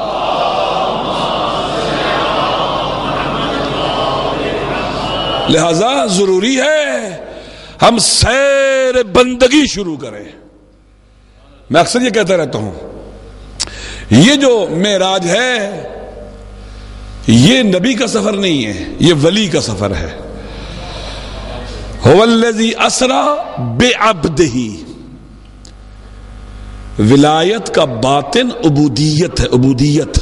لہذا ضروری ہے ہم سیر بندگی شروع کریں. میں اکثر یہ کہتا رہتا ہوں, یہ جو معراج ہے یہ نبی کا سفر نہیں ہے, یہ ولی کا سفر ہے. هو الذی اسری بعبدہ. ولایت کا باطن عبودیت ہے, عبودیت.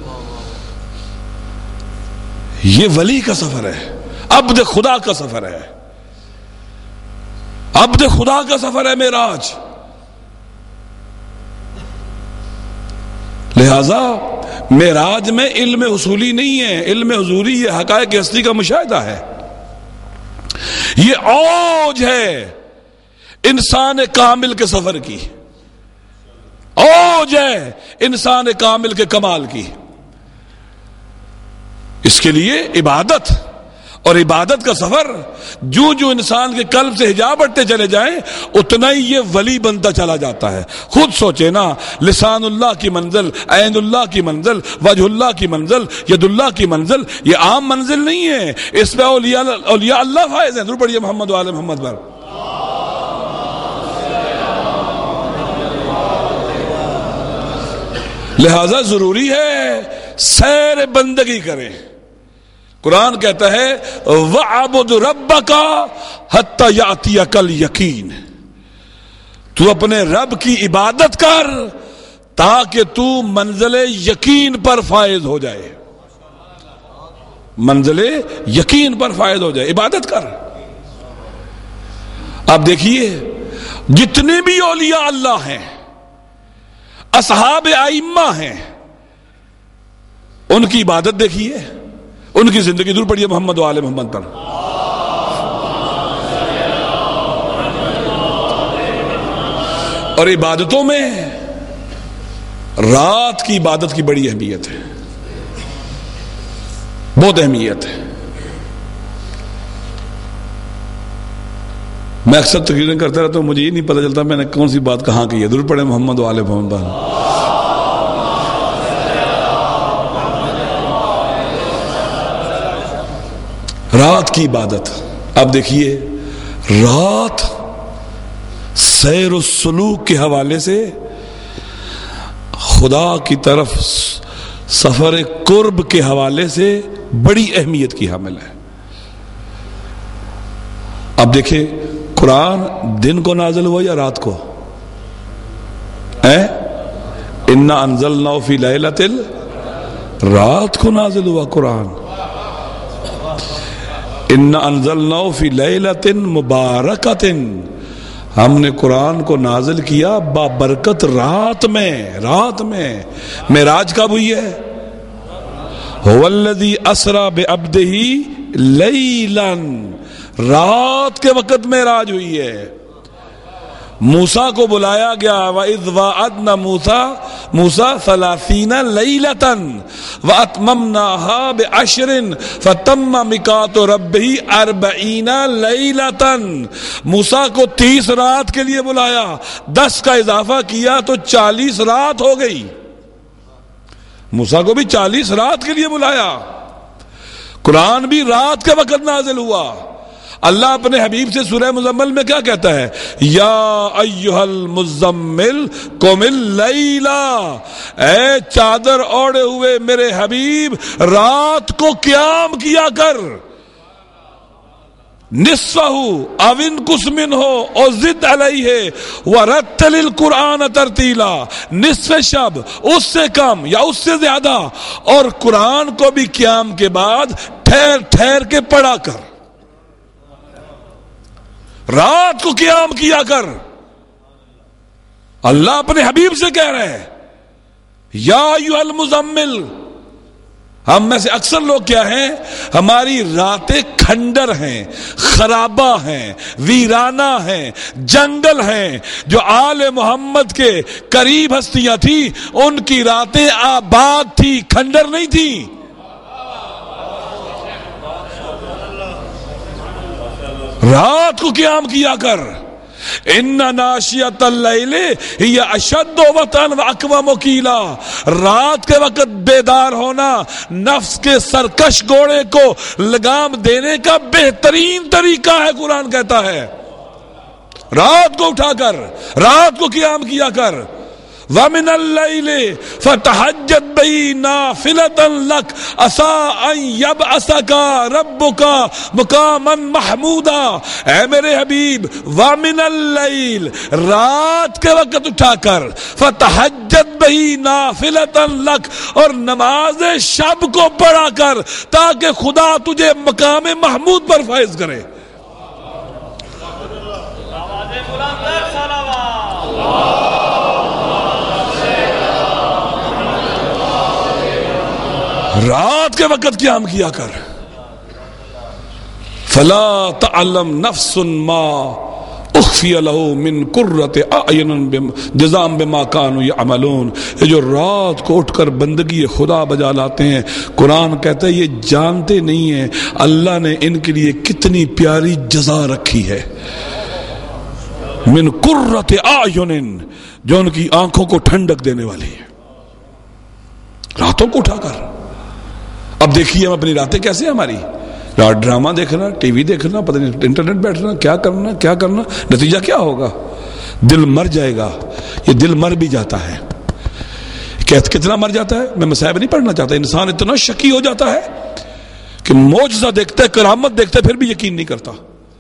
یہ ولی کا سفر ہے, عبد خدا کا سفر ہے, عبد خدا کا سفر ہے معراج. لہذا معراج میں علم حصولی نہیں ہے, علم حضوری ہے, حقائق ہستی کا مشاہدہ ہے. یہ اوج ہے انسان کامل کے سفر کی, اوج ہے انسان کامل کے کمال کی. اس کے لیے عبادت, اور عبادت کا سفر جو جو انسان کے قلب سے حجاب ہٹتے چلے جائیں اتنا ہی یہ ولی بنتا چلا جاتا ہے. خود سوچے نا, لسان اللہ کی منزل, عین اللہ کی منزل, وجہ اللہ کی منزل, ید اللہ کی منزل, یہ عام منزل نہیں ہے. اس پہ اولیاء, اولیاء اللہ فائز ہیں. درود پڑھیے محمد و آل محمد پر. لہذا ضروری ہے سیر بندگی کریں. قرآن کہتا ہے وَعَبُدْ رَبَّكَ حَتَّى يَأْتِيَكَ الْيَقِينُ. تو اپنے رب کی عبادت کر تاکہ تو منزل یقین پر فائز ہو جائے, منزل یقین پر فائز ہو جائے. عبادت کر. اب دیکھیے جتنے بھی اولیاء اللہ ہیں, اصحاب ائمہ ہیں, ان کی عبادت دیکھیے, ان کی زندگی. دور پڑھیے محمد و آل محمد پر. اور عبادتوں میں رات کی عبادت کی بڑی اہمیت ہے, بہت اہمیت ہے. میں اکثر تقریریں کرتا رہتا ہوں, مجھے یہ نہیں پتہ چلتا میں نے کون سی بات کہاں کی ہے. دور پڑھے محمد و آل محمد پر. رات کی عبادت. اب دیکھیے رات سیر و سلوک کے حوالے سے خدا کی طرف سفر قرب کے حوالے سے بڑی اہمیت کی حامل ہے. اب دیکھیں قرآن دن کو نازل ہوا یا رات کو؟ اِنَّا أَنزَلْنَاهُ فِي لَيْلَةٍ, رات کو نازل ہوا قرآن. اِنَّا أَنزَلْنَاهُ فِي لَيْلَةٍ مُبَارَكَةٍ, ہم نے قرآن کو نازل کیا بابرکت رات میں. رات میں معراج کب ہوئی ہے؟ هُوَ الَّذِي أَسْرَى بِعَبْدِهِ لَيْلًا, رات کے وقت معراج ہوئی ہے. موسیٰ کو بلایا گیا وَإِذْ وَعَدْنَا مُوسَىٰ مُوسَىٰ ثَلَاثِينَ لَيْلَةً وَأَتْمَمْنَاهَا بِعَشْرٍ فَتَمَّ مِيقَاتُ رَبِّهِ أَرْبَعِينَ لَيْلَةً موسیٰ کو تیس رات کے لیے بلایا، دس کا اضافہ کیا تو چالیس رات ہو گئی. موسیٰ کو بھی چالیس رات کے لیے بلایا. قرآن بھی رات کے وقت نازل ہوا. اللہ اپنے حبیب سے سورہ مزمل میں کیا کہتا ہے؟ یا ایھا المزمل قم اللیل، اے چادر اوڑے ہوئے میرے حبیب رات کو قیام کیا کر. نصفہ او انقص منہ او زد علیہ ورتل القرآن ترتیلا، نصف شب اس سے کم یا اس سے زیادہ، اور قرآن کو بھی قیام کے بعد ٹھہر ٹھہر کے پڑھا کر. رات کو قیام کیا کر. اللہ اپنے حبیب سے کہہ رہے ہیں یا ایھا المزمل. ہم میں سے اکثر لوگ کیا ہیں، ہماری راتیں کھنڈر ہیں، خرابہ ہیں، ویرانہ ہیں، جنگل ہیں. جو آل محمد کے قریب ہستیاں تھیں ان کی راتیں آباد تھی، کھنڈر نہیں تھی. رات کو قیام کیا کر. ان ناشیۃ اللیل ہی اشد وطئا واقوم قیلا، رات کے وقت بیدار ہونا نفس کے سرکش گھوڑے کو لگام دینے کا بہترین طریقہ ہے. قرآن کہتا ہے رات کو اٹھا کر رات کو قیام کیا کر. وَمِنَ اللَّيْلِ فَتَحَجَّدْ بِهِ نَافِلَةً لَكَ عَسَىٰ أَن يَبْعَثَكَ رَبُّكَ مَقَامًا مَحْمُودًا. اے میرے حبیب وَمِنَ اللَّيْلِ، رات کے وقت اٹھا کر فَتَحَجَّدْ بِهِ نَافِلَةً لَكَ، اور نماز شب کو پڑھا کر تاکہ خدا تجھے مقام محمود پر فائز کرے. رات کے وقت قیام کیا کر. فلا تعلم نفس ما اخفی له من قرۃ اعین جزاء بما كانوا يعملون. یہ جو رات کو اٹھ کر بندگی خدا بجا لاتے ہیں، قرآن کہتا ہے یہ جانتے نہیں ہیں اللہ نے ان کے لیے کتنی پیاری جزا رکھی ہے. من قرۃ اعین، جو ان کی آنکھوں کو ٹھنڈک دینے والی ہے. راتوں کو اٹھا کر. اب دیکھیے ہم اپنی راتیں کیسے ہیں ہماری. رات ڈرامہ دیکھنا، ٹی وی دیکھنا، پتہ نہیں انٹرنیٹ بیٹھنا، کیا کرنا کیا کرنا نتیجہ کیا ہوگا؟ دل مر جائے گا. یہ دل مر بھی جاتا ہے. کتنا مر جاتا ہے میں مصائب نہیں پڑھنا چاہتا. انسان اتنا شکی ہو جاتا ہے کہ معجزہ دیکھتا ہے، کرامت دیکھتا ہے، پھر بھی یقین نہیں کرتا.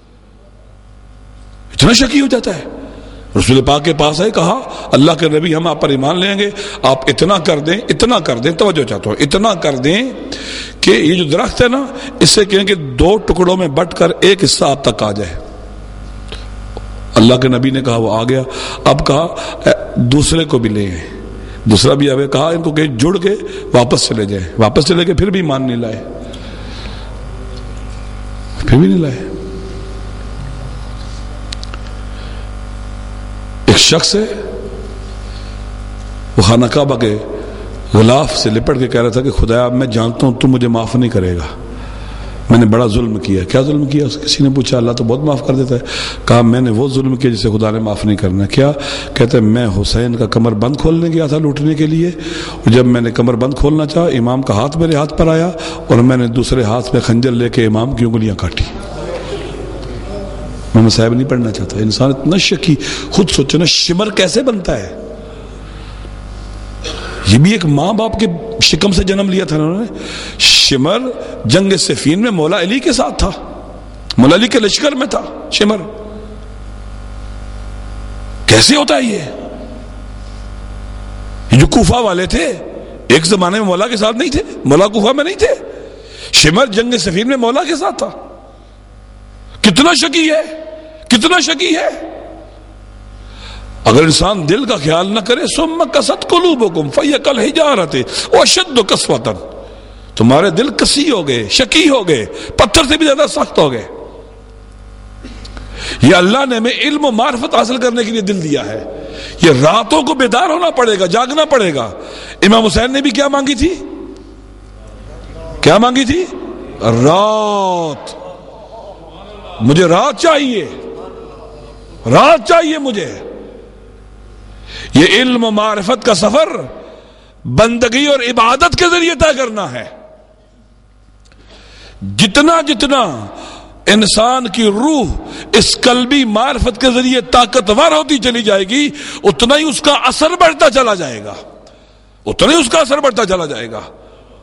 اتنا شکی ہو جاتا ہے. رسول پاک کے پاس ہے، کہا اللہ کے نبی ہم آپ پر ایمان لیں گے، آپ اتنا کر دیں اتنا کر دیں توجہ چاہتا ہوں اتنا کر دیں کہ یہ جو درخت ہے نا اس سے کہیں کہ دو ٹکڑوں میں بٹ کر ایک حصہ آپ تک آ جائے. اللہ کے نبی نے کہا وہ آ گیا. اب کہا دوسرے کو بھی لے گئے، دوسرا بھی آئے. کہا ان کو کہ جڑ کے واپس چلے جائیں. واپس چلے گئے، پھر بھی ایمان نہیں لائے، پھر بھی نہیں لائے. ایک شخص ہے وہ خانہ کعبہ کے غلاف سے لپٹ کے کہہ رہا تھا کہ خدایا میں جانتا ہوں تو مجھے معاف نہیں کرے گا، میں نے بڑا ظلم کیا. کیا ظلم کیا؟ کسی نے پوچھا. اللہ تو بہت معاف کر دیتا ہے. کہا میں نے وہ ظلم کیا جسے خدا نے معاف نہیں کرنا. کیا؟ کہتے ہیں میں حسین کا کمر بند کھولنے گیا تھا لوٹنے کے لیے، اور جب میں نے کمر بند کھولنا چاہا امام کا ہاتھ میرے ہاتھ پر آیا اور میں نے دوسرے ہاتھ میں خنجر لے کے امام کی انگلیاں کاٹی. میں مصائب نہیں پڑھنا چاہتا. انسان اتنا شکی. خود سوچو نا شمر کیسے بنتا ہے. یہ بھی ایک ماں باپ کے شکم سے جنم لیا تھا انہوں نے. شمر جنگ صفین میں مولا علی کے ساتھ تھا، مولا علی کے لشکر میں تھا. شمر کیسے ہوتا ہے؟ یہ جو کوفہ والے تھے ایک زمانے میں مولا کے ساتھ نہیں تھے، مولا کوفہ میں نہیں تھے. شمر جنگ صفین میں مولا کے ساتھ تھا. کتنا شکی ہے، کتنا شکی ہے. اگر انسان دل کا خیال نہ کرے ثم قست قلوبکم فہی کالحجارۃ واشد قسوۃ، تمہارے دل کسی ہو گئے، شکی ہو گئے، پتھر سے بھی زیادہ سخت ہو گئے. یہ اللہ نے ہمیں علم و معرفت حاصل کرنے کے لیے دل دیا ہے. یہ راتوں کو بیدار ہونا پڑے گا, جاگنا پڑے گا. امام حسین نے بھی کیا مانگی تھی؟ کیا مانگی تھی؟ رات. مجھے رات چاہیے, رات چاہیے مجھے. یہ علم و معرفت کا سفر بندگی اور عبادت کے ذریعے طے کرنا ہے. جتنا جتنا انسان کی روح اس قلبی معرفت کے ذریعے طاقتور ہوتی چلی جائے گی, اتنا ہی اس کا اثر بڑھتا چلا جائے گا, اتنا ہی اس کا اثر بڑھتا چلا جائے گا,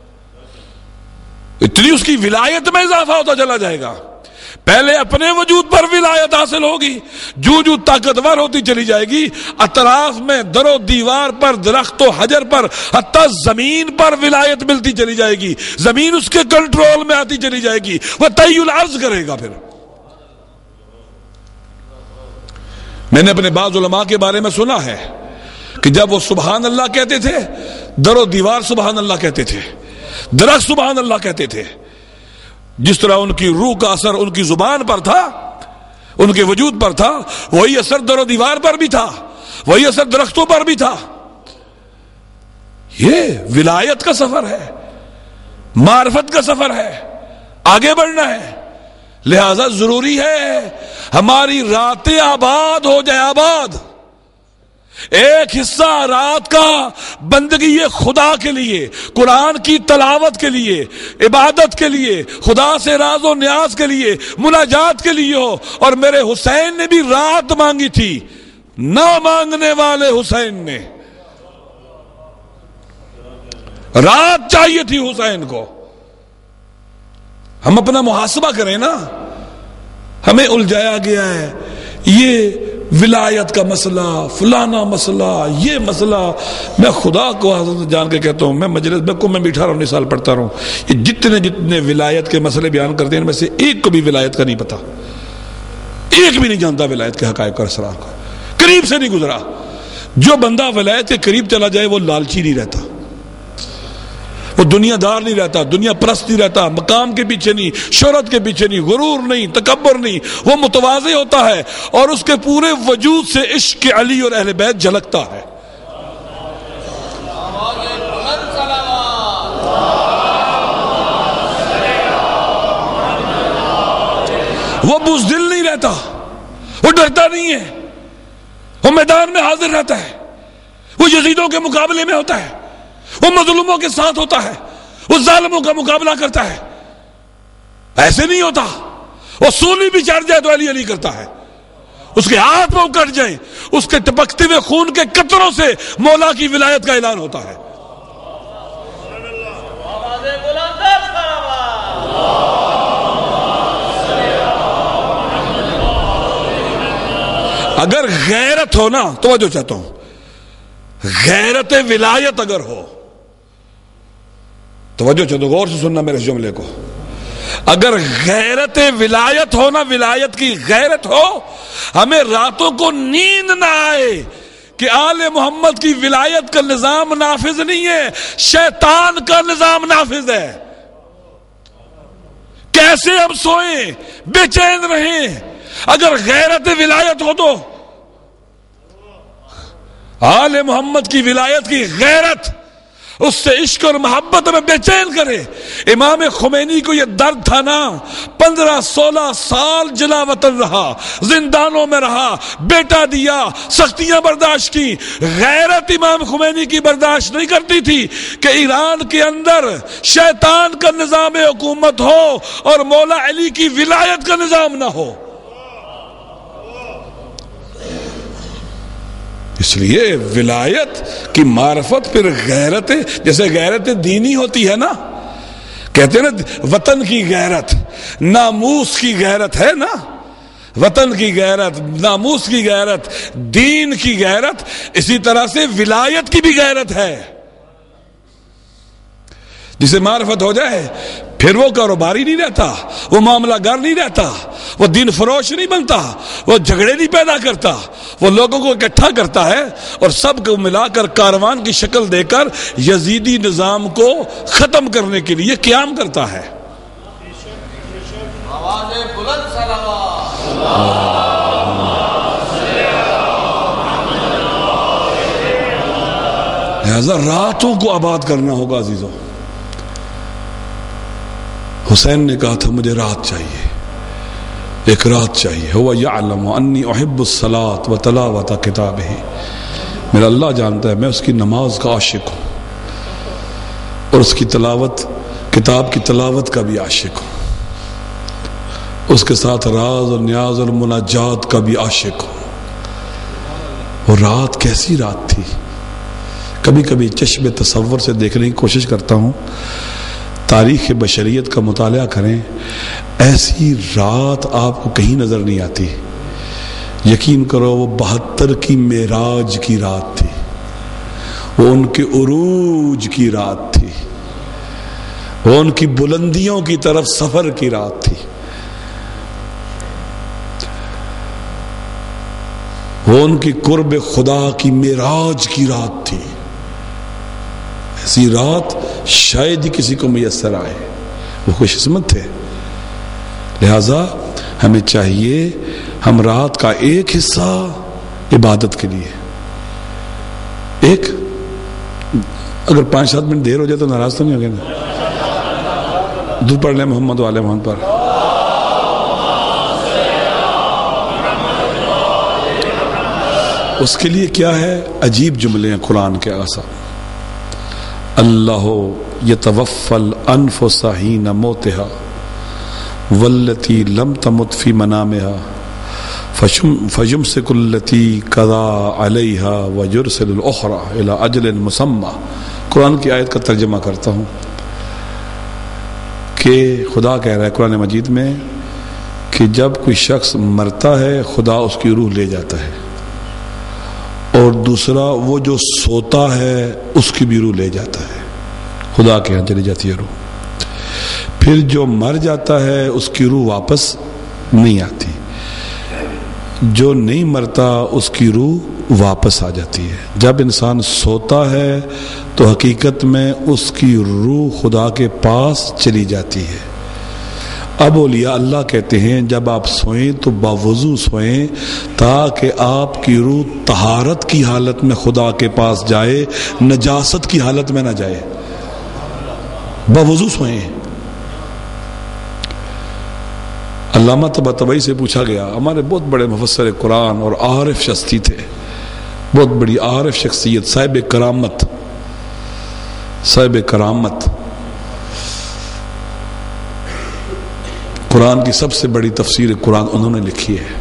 اتنی اس کی ولایت میں اضافہ ہوتا چلا جائے گا. پہلے اپنے وجود پر ولایت حاصل ہوگی, جو جو طاقتور ہوتی چلی جائے گی, اطراف میں در و دیوار پر, درخت و حجر پر, حتی زمین پر ولایت ملتی چلی جائے گی. زمین اس کے کنٹرول میں آتی چلی جائے گی, وہ طی الارض کرے گا. پھر میں نے اپنے بعض علماء کے بارے میں سنا ہے کہ جب وہ سبحان اللہ کہتے تھے, در و دیوار سبحان اللہ کہتے تھے, درخت سبحان اللہ کہتے تھے. جس طرح ان کی روح کا اثر ان کی زبان پر تھا, ان کے وجود پر تھا, وہی اثر در و دیوار پر بھی تھا, وہی اثر درختوں پر بھی تھا. یہ ولایت کا سفر ہے, معرفت کا سفر ہے, آگے بڑھنا ہے. لہذا ضروری ہے ہماری راتیں آباد ہو جائے, آباد. ایک حصہ رات کا بندگی خدا کے لیے, قرآن کی تلاوت کے لیے, عبادت کے لیے, خدا سے راز و نیاز کے لیے, مناجات کے لیے ہو. اور میرے حسین نے بھی رات مانگی تھی, نہ مانگنے والے حسین نے رات چاہیے تھی حسین کو. ہم اپنا محاسبہ کریں نا, ہمیں الجھایا گیا ہے یہ ولایت کا مسئلہ, فلانا مسئلہ, یہ مسئلہ. میں خدا کو حضرت جان کے کہتا ہوں, میں مجلس میں کو میں بیٹھا رہا ہوں, سال پڑھتا رہا ہوں, یہ جتنے جتنے ولایت کے مسئلے بیان کرتے ہیں ان میں سے ایک کو بھی ولایت کا نہیں پتا, ایک بھی نہیں جانتا ولایت کے حقائق اور اسرار کو, قریب سے نہیں گزرا. جو بندہ ولایت کے قریب چلا جائے وہ لالچی نہیں رہتا, وہ دنیا دار نہیں رہتا, دنیا پرست نہیں رہتا, مقام کے پیچھے نہیں, شہرت کے پیچھے نہیں, غرور نہیں, تکبر نہیں. وہ متواضع ہوتا ہے اور اس کے پورے وجود سے عشق علی اور اہل بیت جھلکتا ہے. وہ بزدل نہیں رہتا, وہ ڈرتا نہیں ہے, وہ میدان میں حاضر رہتا ہے, وہ یزیدوں کے مقابلے میں ہوتا ہے, وہ مظلوموں کے ساتھ ہوتا ہے, وہ ظالموں کا مقابلہ کرتا ہے. ایسے نہیں ہوتا. وہ سولی بھی چڑھ جائے تو علی علی کرتا ہے, اس کے ہاتھ میں کٹ جائیں, اس کے ٹپکتے ہوئے خون کے قطروں سے مولا کی ولایت کا اعلان ہوتا ہے. اگر غیرت ہو نا, توجہ چاہتا ہوں, غیرت ولایت اگر ہو, توجہ چاہتا ہوں, غور سے سننا میرے جملے کو, اگر غیرت ولایت ہو نا, ولایت کی غیرت ہو, ہمیں راتوں کو نیند نہ آئے کہ آل محمد کی ولایت کا نظام نافذ نہیں ہے, شیطان کا نظام نافذ ہے. کیسے ہم سوئیں, بے چین رہیں؟ اگر غیرت ولایت ہو تو آل محمد کی ولایت کی غیرت اس سے عشق اور محبت میں بے چین کرے. امام خمینی کو یہ درد تھا نا, پندرہ سولہ سال جلا وطن رہا, زندانوں میں رہا, بیٹا دیا, سختیاں برداشت کی. غیرت امام خمینی کی برداشت نہیں کرتی تھی کہ ایران کے اندر شیطان کا نظام حکومت ہو اور مولا علی کی ولایت کا نظام نہ ہو. اس لیے ولایت کی معرفت پھر غیرت, جیسے غیرت دینی ہوتی ہے نا, کہتے ہیں نا وطن کی غیرت, ناموس کی غیرت ہے نا, وطن کی غیرت, ناموس کی غیرت, دین کی غیرت, اسی طرح سے ولایت کی بھی غیرت ہے. جسے معرفت ہو جائے پھر وہ کاروباری نہیں رہتا, وہ معاملہ گر نہیں رہتا, وہ دین فروش نہیں بنتا, وہ جھگڑے نہیں پیدا کرتا, وہ لوگوں کو اکٹھا کرتا ہے اور سب کو ملا کر کاروان کی شکل دے کر یزیدی نظام کو ختم کرنے کے لیے قیام کرتا ہے. آواز بلند صلوات. لہذا راتوں کو آباد کرنا ہوگا عزیزوں. حسین نے کہا تھا مجھے رات چاہیے، ایک رات چاہیے. هو يعلم انی احب الصلاۃ وتلاوۃ کتابہ، میرا اللہ جانتا ہے میں اس کی نماز کا عاشق ہوں اور اس کی تلاوت، کتاب کی تلاوت کا بھی عاشق ہوں، اس کے ساتھ راز اور نیاز اور مناجات کا بھی عاشق ہوں. اور رات کیسی رات تھی، کبھی کبھی چشم تصور سے دیکھنے کی کوشش کرتا ہوں. تاریخ بشریت کا مطالعہ کریں، ایسی رات آپ کو کہیں نظر نہیں آتی. یقین کرو وہ بہتر کی معراج کی رات تھی، وہ ان کے عروج کی رات تھی، وہ ان کی بلندیوں کی طرف سفر کی رات تھی، وہ ان کی قرب خدا کی معراج کی رات تھی. ایسی رات شاید ہی کسی کو میسر آئے، وہ خوش قسمت تھے. لہذا ہمیں چاہیے ہم رات کا ایک حصہ عبادت کے لیے، ایک اگر پانچ سات منٹ دیر ہو جائے تو ناراض تو نہیں ہوگے نا؟ درود پڑھ لیں محمد والے محمد پر. اس کے لیے کیا ہے، عجیب جملے ہیں قرآن کے آسا. اللہ یتوفی الانفس حین موتها والتی لم تمت فی منامها فیمسک التی قضا علیہا ویرسل الاخرى الی اجل مسمى. قرآن کی آیت کا ترجمہ کرتا ہوں کہ خدا کہہ رہا ہے قرآن مجید میں کہ جب کوئی شخص مرتا ہے خدا اس کی روح لے جاتا ہے، اور دوسرا وہ جو سوتا ہے اس کی بھی روح لے جاتا ہے، خدا کے ہاں چلی جاتی ہے روح. پھر جو مر جاتا ہے اس کی روح واپس نہیں آتی، جو نہیں مرتا اس کی روح واپس آ جاتی ہے. جب انسان سوتا ہے تو حقیقت میں اس کی روح خدا کے پاس چلی جاتی ہے. اب اولیاء اللہ کہتے ہیں جب آپ سوئیں تو باوضو سوئیں تاکہ آپ کی روح طہارت کی حالت میں خدا کے پاس جائے، نجاست کی حالت میں نہ جائے. باوضو سوئیں. علامہ طباطبائی سے پوچھا گیا، ہمارے بہت بڑے مفسر قرآن اور عارف شخصی تھے، بہت بڑی عارف شخصیت، صاحب کرامت، صاحب کرامت. قرآن کی سب سے بڑی تفسیر قرآن انہوں نے لکھی ہے.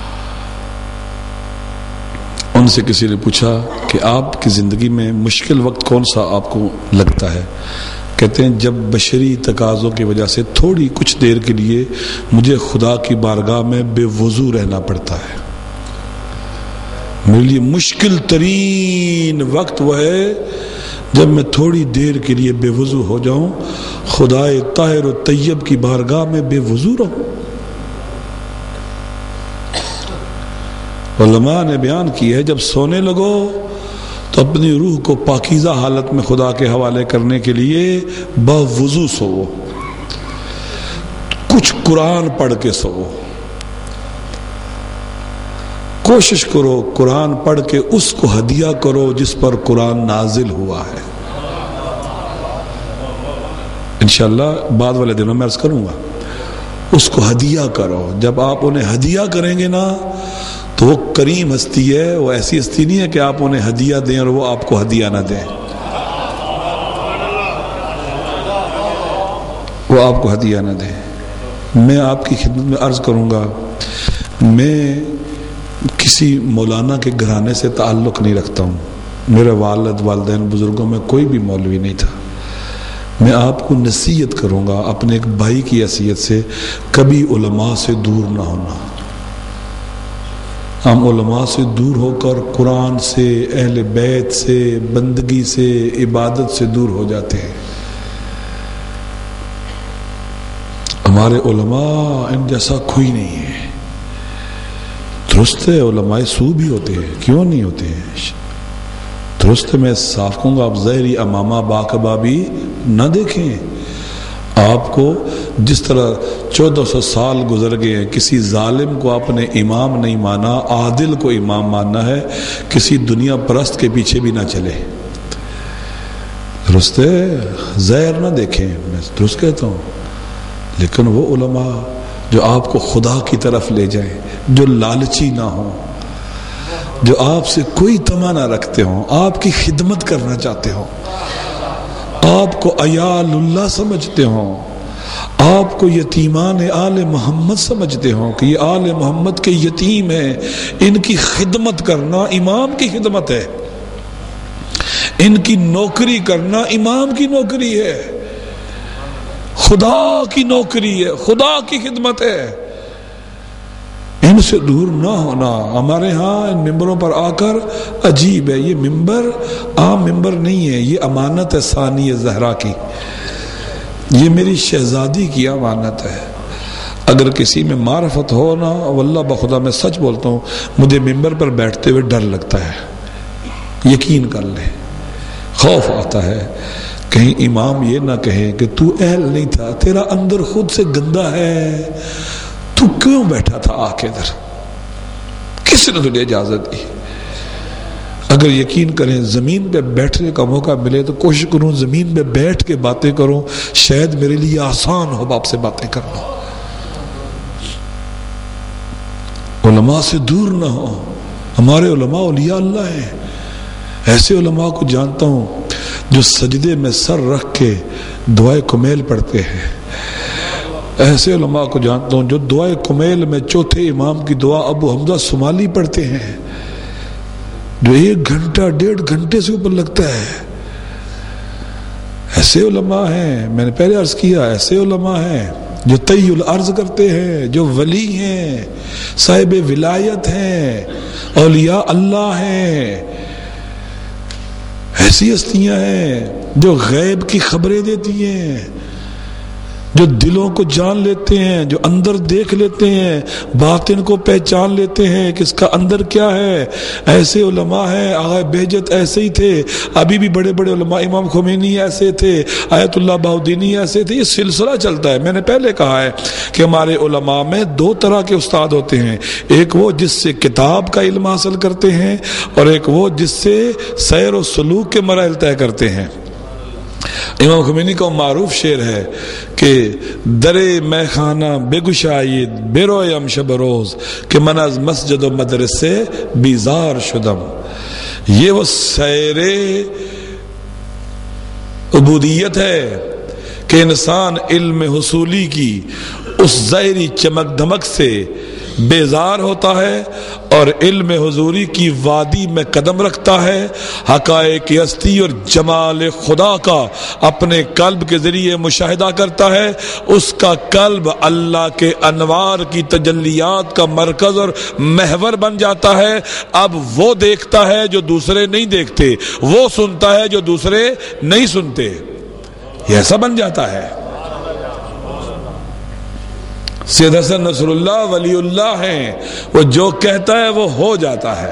ان سے کسی نے پوچھا کہ آپ کی زندگی میں مشکل وقت کون سا آپ کو لگتا ہے؟ کہتے ہیں جب بشری تقاضوں کی وجہ سے تھوڑی کچھ دیر کے لیے مجھے خدا کی بارگاہ میں بے وضو رہنا پڑتا ہے. میرے لیے مشکل ترین وقت وہ ہے جب میں تھوڑی دیر کے لیے بے وضو ہو جاؤں، خدا طاہر و طیب کی بارگاہ میں بے وضو رہوں. علماء نے بیان کی ہے جب سونے لگو تو اپنی روح کو پاکیزہ حالت میں خدا کے حوالے کرنے کے لیے با وضو سو، کچھ قرآن پڑھ کے سو. کوشش کرو قرآن پڑھ کے اس کو ہدیہ کرو جس پر قرآن نازل ہوا ہے. انشاءاللہ بعد والے دنوں میں عرض کروں گا، اس کو ہدیہ کرو. جب آپ انہیں ہدیہ کریں گے نا تو وہ کریم ہستی ہے، وہ ایسی ہستی نہیں ہے کہ آپ انہیں ہدیہ دیں اور وہ آپ کو ہدیہ نہ دیں. وہ آپ کو ہدیہ نہ دیں. میں آپ کی خدمت میں عرض کروں گا، میں کسی مولانا کے گھرانے سے تعلق نہیں رکھتا ہوں. میرے والد والدین بزرگوں میں کوئی بھی مولوی نہیں تھا. میں آپ کو نصیحت کروں گا اپنے ایک بھائی کی حیثیت سے، کبھی علماء سے دور نہ ہونا. ہم علماء سے دور ہو کر قرآن سے، اہل بیت سے، بندگی سے، عبادت سے دور ہو جاتے ہیں. ہمارے علماء ان جیسا کوئی نہیں ہے. درست ہے علماء سو بھی ہوتے ہیں، کیوں نہیں ہوتے ہیں؟ درست ہے، میں صاف کہوں گا آپ ظاہری امامہ باقبابی نہ دیکھیں. آپ کو جس طرح چودہ سو سال گزر گئے ہیں، کسی ظالم کو آپ نے امام نہیں مانا، عادل کو امام ماننا ہے. کسی دنیا پرست کے پیچھے بھی نہ چلے. درست ہے، زہر نہ دیکھیں، میں درست کہتا ہوں، لیکن وہ علماء جو آپ کو خدا کی طرف لے جائیں، جو لالچی نہ ہوں، جو آپ سے کوئی طمع نہ رکھتے ہوں، آپ کی خدمت کرنا چاہتے ہوں، آپ کو عیال اللہ سمجھتے ہوں، آپ کو یتیمان آل محمد سمجھتے ہوں کہ یہ آل محمد کے یتیم ہیں، ان کی خدمت کرنا امام کی خدمت ہے، ان کی نوکری کرنا امام کی نوکری ہے، خدا کی نوکری ہے، خدا کی خدمت ہے، ان سے دور نہ ہونا۔ ہمارے ہاں ان ممبروں پر آ کر عجیب ہے، یہ ممبر عام ممبر نہیں ہے، یہ امانت ہے ثانی زہرا کی، یہ میری شہزادی کی امانت ہے۔ اگر کسی میں معرفت ہو نا، واللہ بخدا میں سچ بولتا ہوں، مجھے ممبر پر بیٹھتے ہوئے ڈر لگتا ہے، یقین کر لیں، خوف آتا ہے کہیں امام یہ نہ کہے کہ تو اہل نہیں تھا، تیرا اندر خود سے گندا ہے، تو کیوں بیٹھا تھا آ کے ادھر، کس نے تجھے اجازت دی؟ اگر یقین کریں زمین پہ بیٹھنے کا موقع ملے تو کوشش کروں زمین پہ بیٹھ کے باتیں کروں، شاید میرے لیے آسان ہو باپ سے باتیں کرنا، علماء سے دور نہ ہو۔ ہمارے علماء اولیاء اللہ ہیں، ایسے علماء کو جانتا ہوں جو سجدے میں سر رکھ کے دعائے کمیل پڑھتے ہیں، ایسے علماء کو جانتا ہوں جو دعائے کمیل میں چوتھے امام کی دعا ابو حمزہ سمالی پڑھتے ہیں، جو ایک گھنٹہ ڈیڑھ گھنٹے سے اوپر لگتا ہے۔ ایسے علماء ہیں، میں نے پہلے عرض کیا، ایسے علماء ہیں جو طی الارض کرتے ہیں، جو ولی ہیں، صاحب ولایت ہیں، اولیاء اللہ ہیں، ایسی ہستیاں ہیں جو غیب کی خبریں دیتی ہیں، جو دلوں کو جان لیتے ہیں، جو اندر دیکھ لیتے ہیں، باطن کو پہچان لیتے ہیں کہ اس کا اندر کیا ہے۔ ایسے علماء ہیں، آغا بہجت ایسے ہی تھے، ابھی بھی بڑے بڑے علماء، امام خمینی ایسے تھے، آیت اللہ بہاؤدینی ایسے تھے، یہ سلسلہ چلتا ہے۔ میں نے پہلے کہا ہے کہ ہمارے علماء میں دو طرح کے استاد ہوتے ہیں، ایک وہ جس سے کتاب کا علم حاصل کرتے ہیں، اور ایک وہ جس سے سیر و سلوک کے مراحل طے کرتے ہیں۔ امام خمینی کا معروف شعر ہے کہ درے میں خانہ بے گشائید بے رویم شب روز کہ من از مسجد و مدرسے بیزار شدم۔ یہ وہ سیر عبودیت ہے کہ انسان علم حصولی کی اس ظاہری چمک دمک سے بیزار ہوتا ہے اور علم حضوری کی وادی میں قدم رکھتا ہے، حقائق ہستی اور جمال خدا کا اپنے قلب کے ذریعے مشاہدہ کرتا ہے، اس کا قلب اللہ کے انوار کی تجلیات کا مرکز اور محور بن جاتا ہے۔ اب وہ دیکھتا ہے جو دوسرے نہیں دیکھتے، وہ سنتا ہے جو دوسرے نہیں سنتے، یہ ایسا بن جاتا ہے۔ سید حسن نصر اللہ ولی اللہ ہیں، وہ جو کہتا ہے وہ ہو جاتا ہے،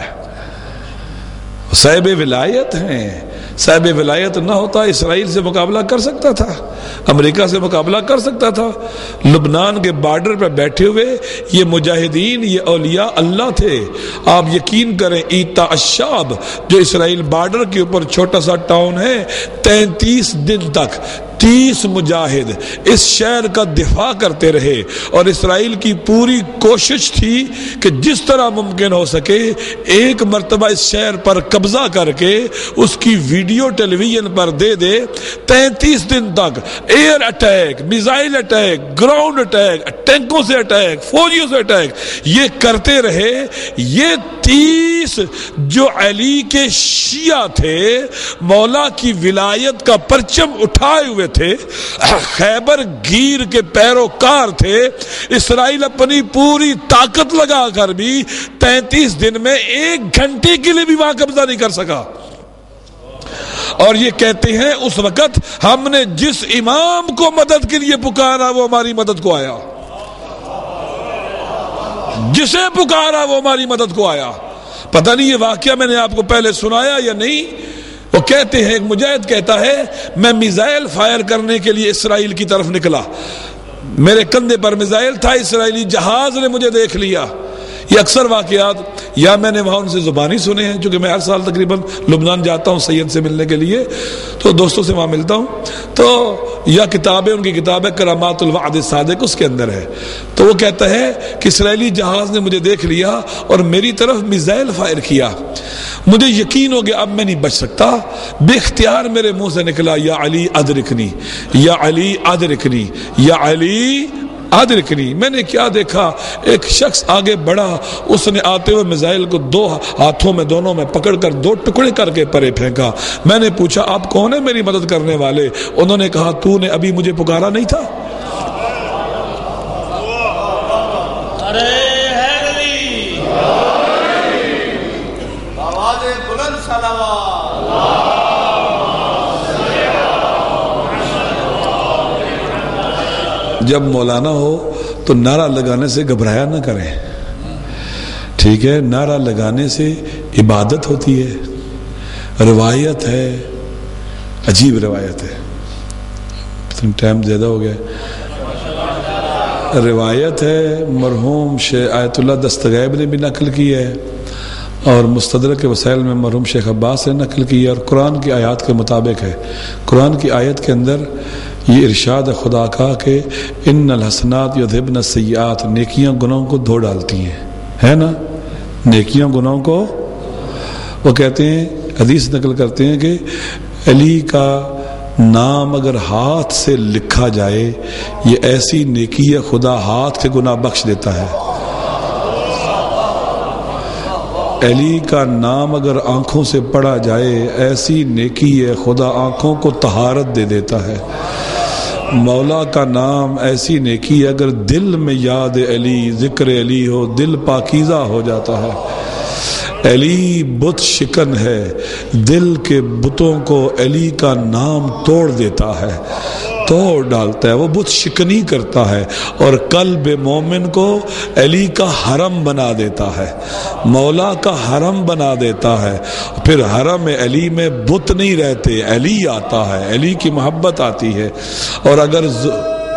صاحب ولایت ہیں۔ صاحب ولایت نہ ہوتا اسرائیل سے مقابلہ کر سکتا تھا، امریکہ سے مقابلہ کر سکتا تھا؟ لبنان کے بارڈر پر بیٹھے ہوئے یہ مجاہدین، یہ اولیاء اللہ تھے۔ آپ یقین کریں ایتا الشعب جو اسرائیل بارڈر کے اوپر چھوٹا سا ٹاؤن ہے، تینتیس دن تک تیس مجاہد اس شہر کا دفاع کرتے رہے، اور اسرائیل کی پوری کوشش تھی کہ جس طرح ممکن ہو سکے ایک مرتبہ اس شہر پر قبضہ کر کے اس کی ویڈیو ٹیلی ویژن پر دے دے۔ تینتیس دن تک air attack, missile attack, ground attack, ٹینکوں سے اٹیک، فوجیوں سے اٹیک، یہ کرتے رہے۔ یہ تیس جو علی کے شیعہ تھے، مولا کی ولایت کا پرچم اٹھائے ہوئے تھے، خیبر گیر کے پیروکار تھے، اسرائیل اپنی پوری طاقت لگا کر بھی تینتیس دن میں ایک گھنٹے کے لیے بھی وہاں قبضہ نہیں کر سکا۔ اور یہ کہتے ہیں اس وقت ہم نے جس امام کو مدد کے لیے پکارا وہ ہماری مدد کو آیا، جسے پکارا وہ ہماری مدد کو آیا۔ پتہ نہیں یہ واقعہ میں نے آپ کو پہلے سنایا یا نہیں۔ وہ کہتے ہیں، ایک مجاہد کہتا ہے میں میزائل فائر کرنے کے لیے اسرائیل کی طرف نکلا، میرے کندھے پر میزائل تھا، اسرائیلی جہاز نے مجھے دیکھ لیا۔ یہ اکثر واقعات یا میں نے وہاں ان سے زبانی سنے ہیں، چونکہ میں ہر سال تقریباً لبنان جاتا ہوں سید سے ملنے کے لیے، تو دوستوں سے وہاں ملتا ہوں تو یا کتاب ہے ان کی کتاب ہے کرامات الوعد الصادق، اس کے اندر ہے تو وہ کہتا ہے کہ اسرائیلی جہاز نے مجھے دیکھ لیا اور میری طرف میزائل فائر کیا، مجھے یقین ہو گیا اب میں نہیں بچ سکتا، بے اختیار میرے منہ سے نکلا یا علی ادرکنی یا علی ادرکنی یا علی ادرکنی۔ میں نے کیا دیکھا، ایک شخص آگے بڑھا، اس نے آتے ہوئے میزائل کو دو ہاتھوں میں دونوں میں پکڑ کر دو ٹکڑے کر کے پرے پھینکا۔ میں نے پوچھا آپ کون ہیں میری مدد کرنے والے؟ انہوں نے کہا تو نے ابھی مجھے پکارا نہیں تھا؟ جب مولانا ہو تو نعرہ لگانے سے گھبرایا نہ کریں، ٹھیک ہے؟ نعرہ لگانے سے عبادت ہوتی ہے، روایت ہے، عجیب روایت ہے، ٹائم زیادہ ہو گیا، روایت ہے مرحوم شیخ آیت اللہ دستغیب نے بھی نقل کی ہے اور مستدرک کے وسائل میں مرحوم شیخ عباس نے نقل کی ہے اور قرآن کی آیات کے مطابق ہے۔ قرآن کی آیت کے اندر یہ ارشاد خدا کا کہ ان الحسنات یذہبن السیئات، نیکیاں گناہوں کو دھو ڈالتی ہیں، ہے نا؟ نیکیاں گناہوں کو، وہ کہتے ہیں حدیث نقل کرتے ہیں کہ علی کا نام اگر ہاتھ سے لکھا جائے یہ ایسی نیکی ہے خدا ہاتھ کے گناہ بخش دیتا ہے۔ علی کا نام اگر آنکھوں سے پڑھا جائے ایسی نیکی ہے خدا آنکھوں کو طہارت دے دیتا ہے۔ مولا کا نام ایسی نیکی ہے اگر دل میں یاد علی ذکر علی ہو دل پاکیزہ ہو جاتا ہے۔ علی بت شکن ہے، دل کے بتوں کو علی کا نام توڑ دیتا ہے، توڑ ڈالتا ہے، وہ بت شکنی کرتا ہے اور قلب مومن کو علی کا حرم بنا دیتا ہے، مولا کا حرم بنا دیتا ہے۔ پھر حرم علی میں بت نہیں رہتے، علی آتا ہے، علی کی محبت آتی ہے۔ اور اگر ز...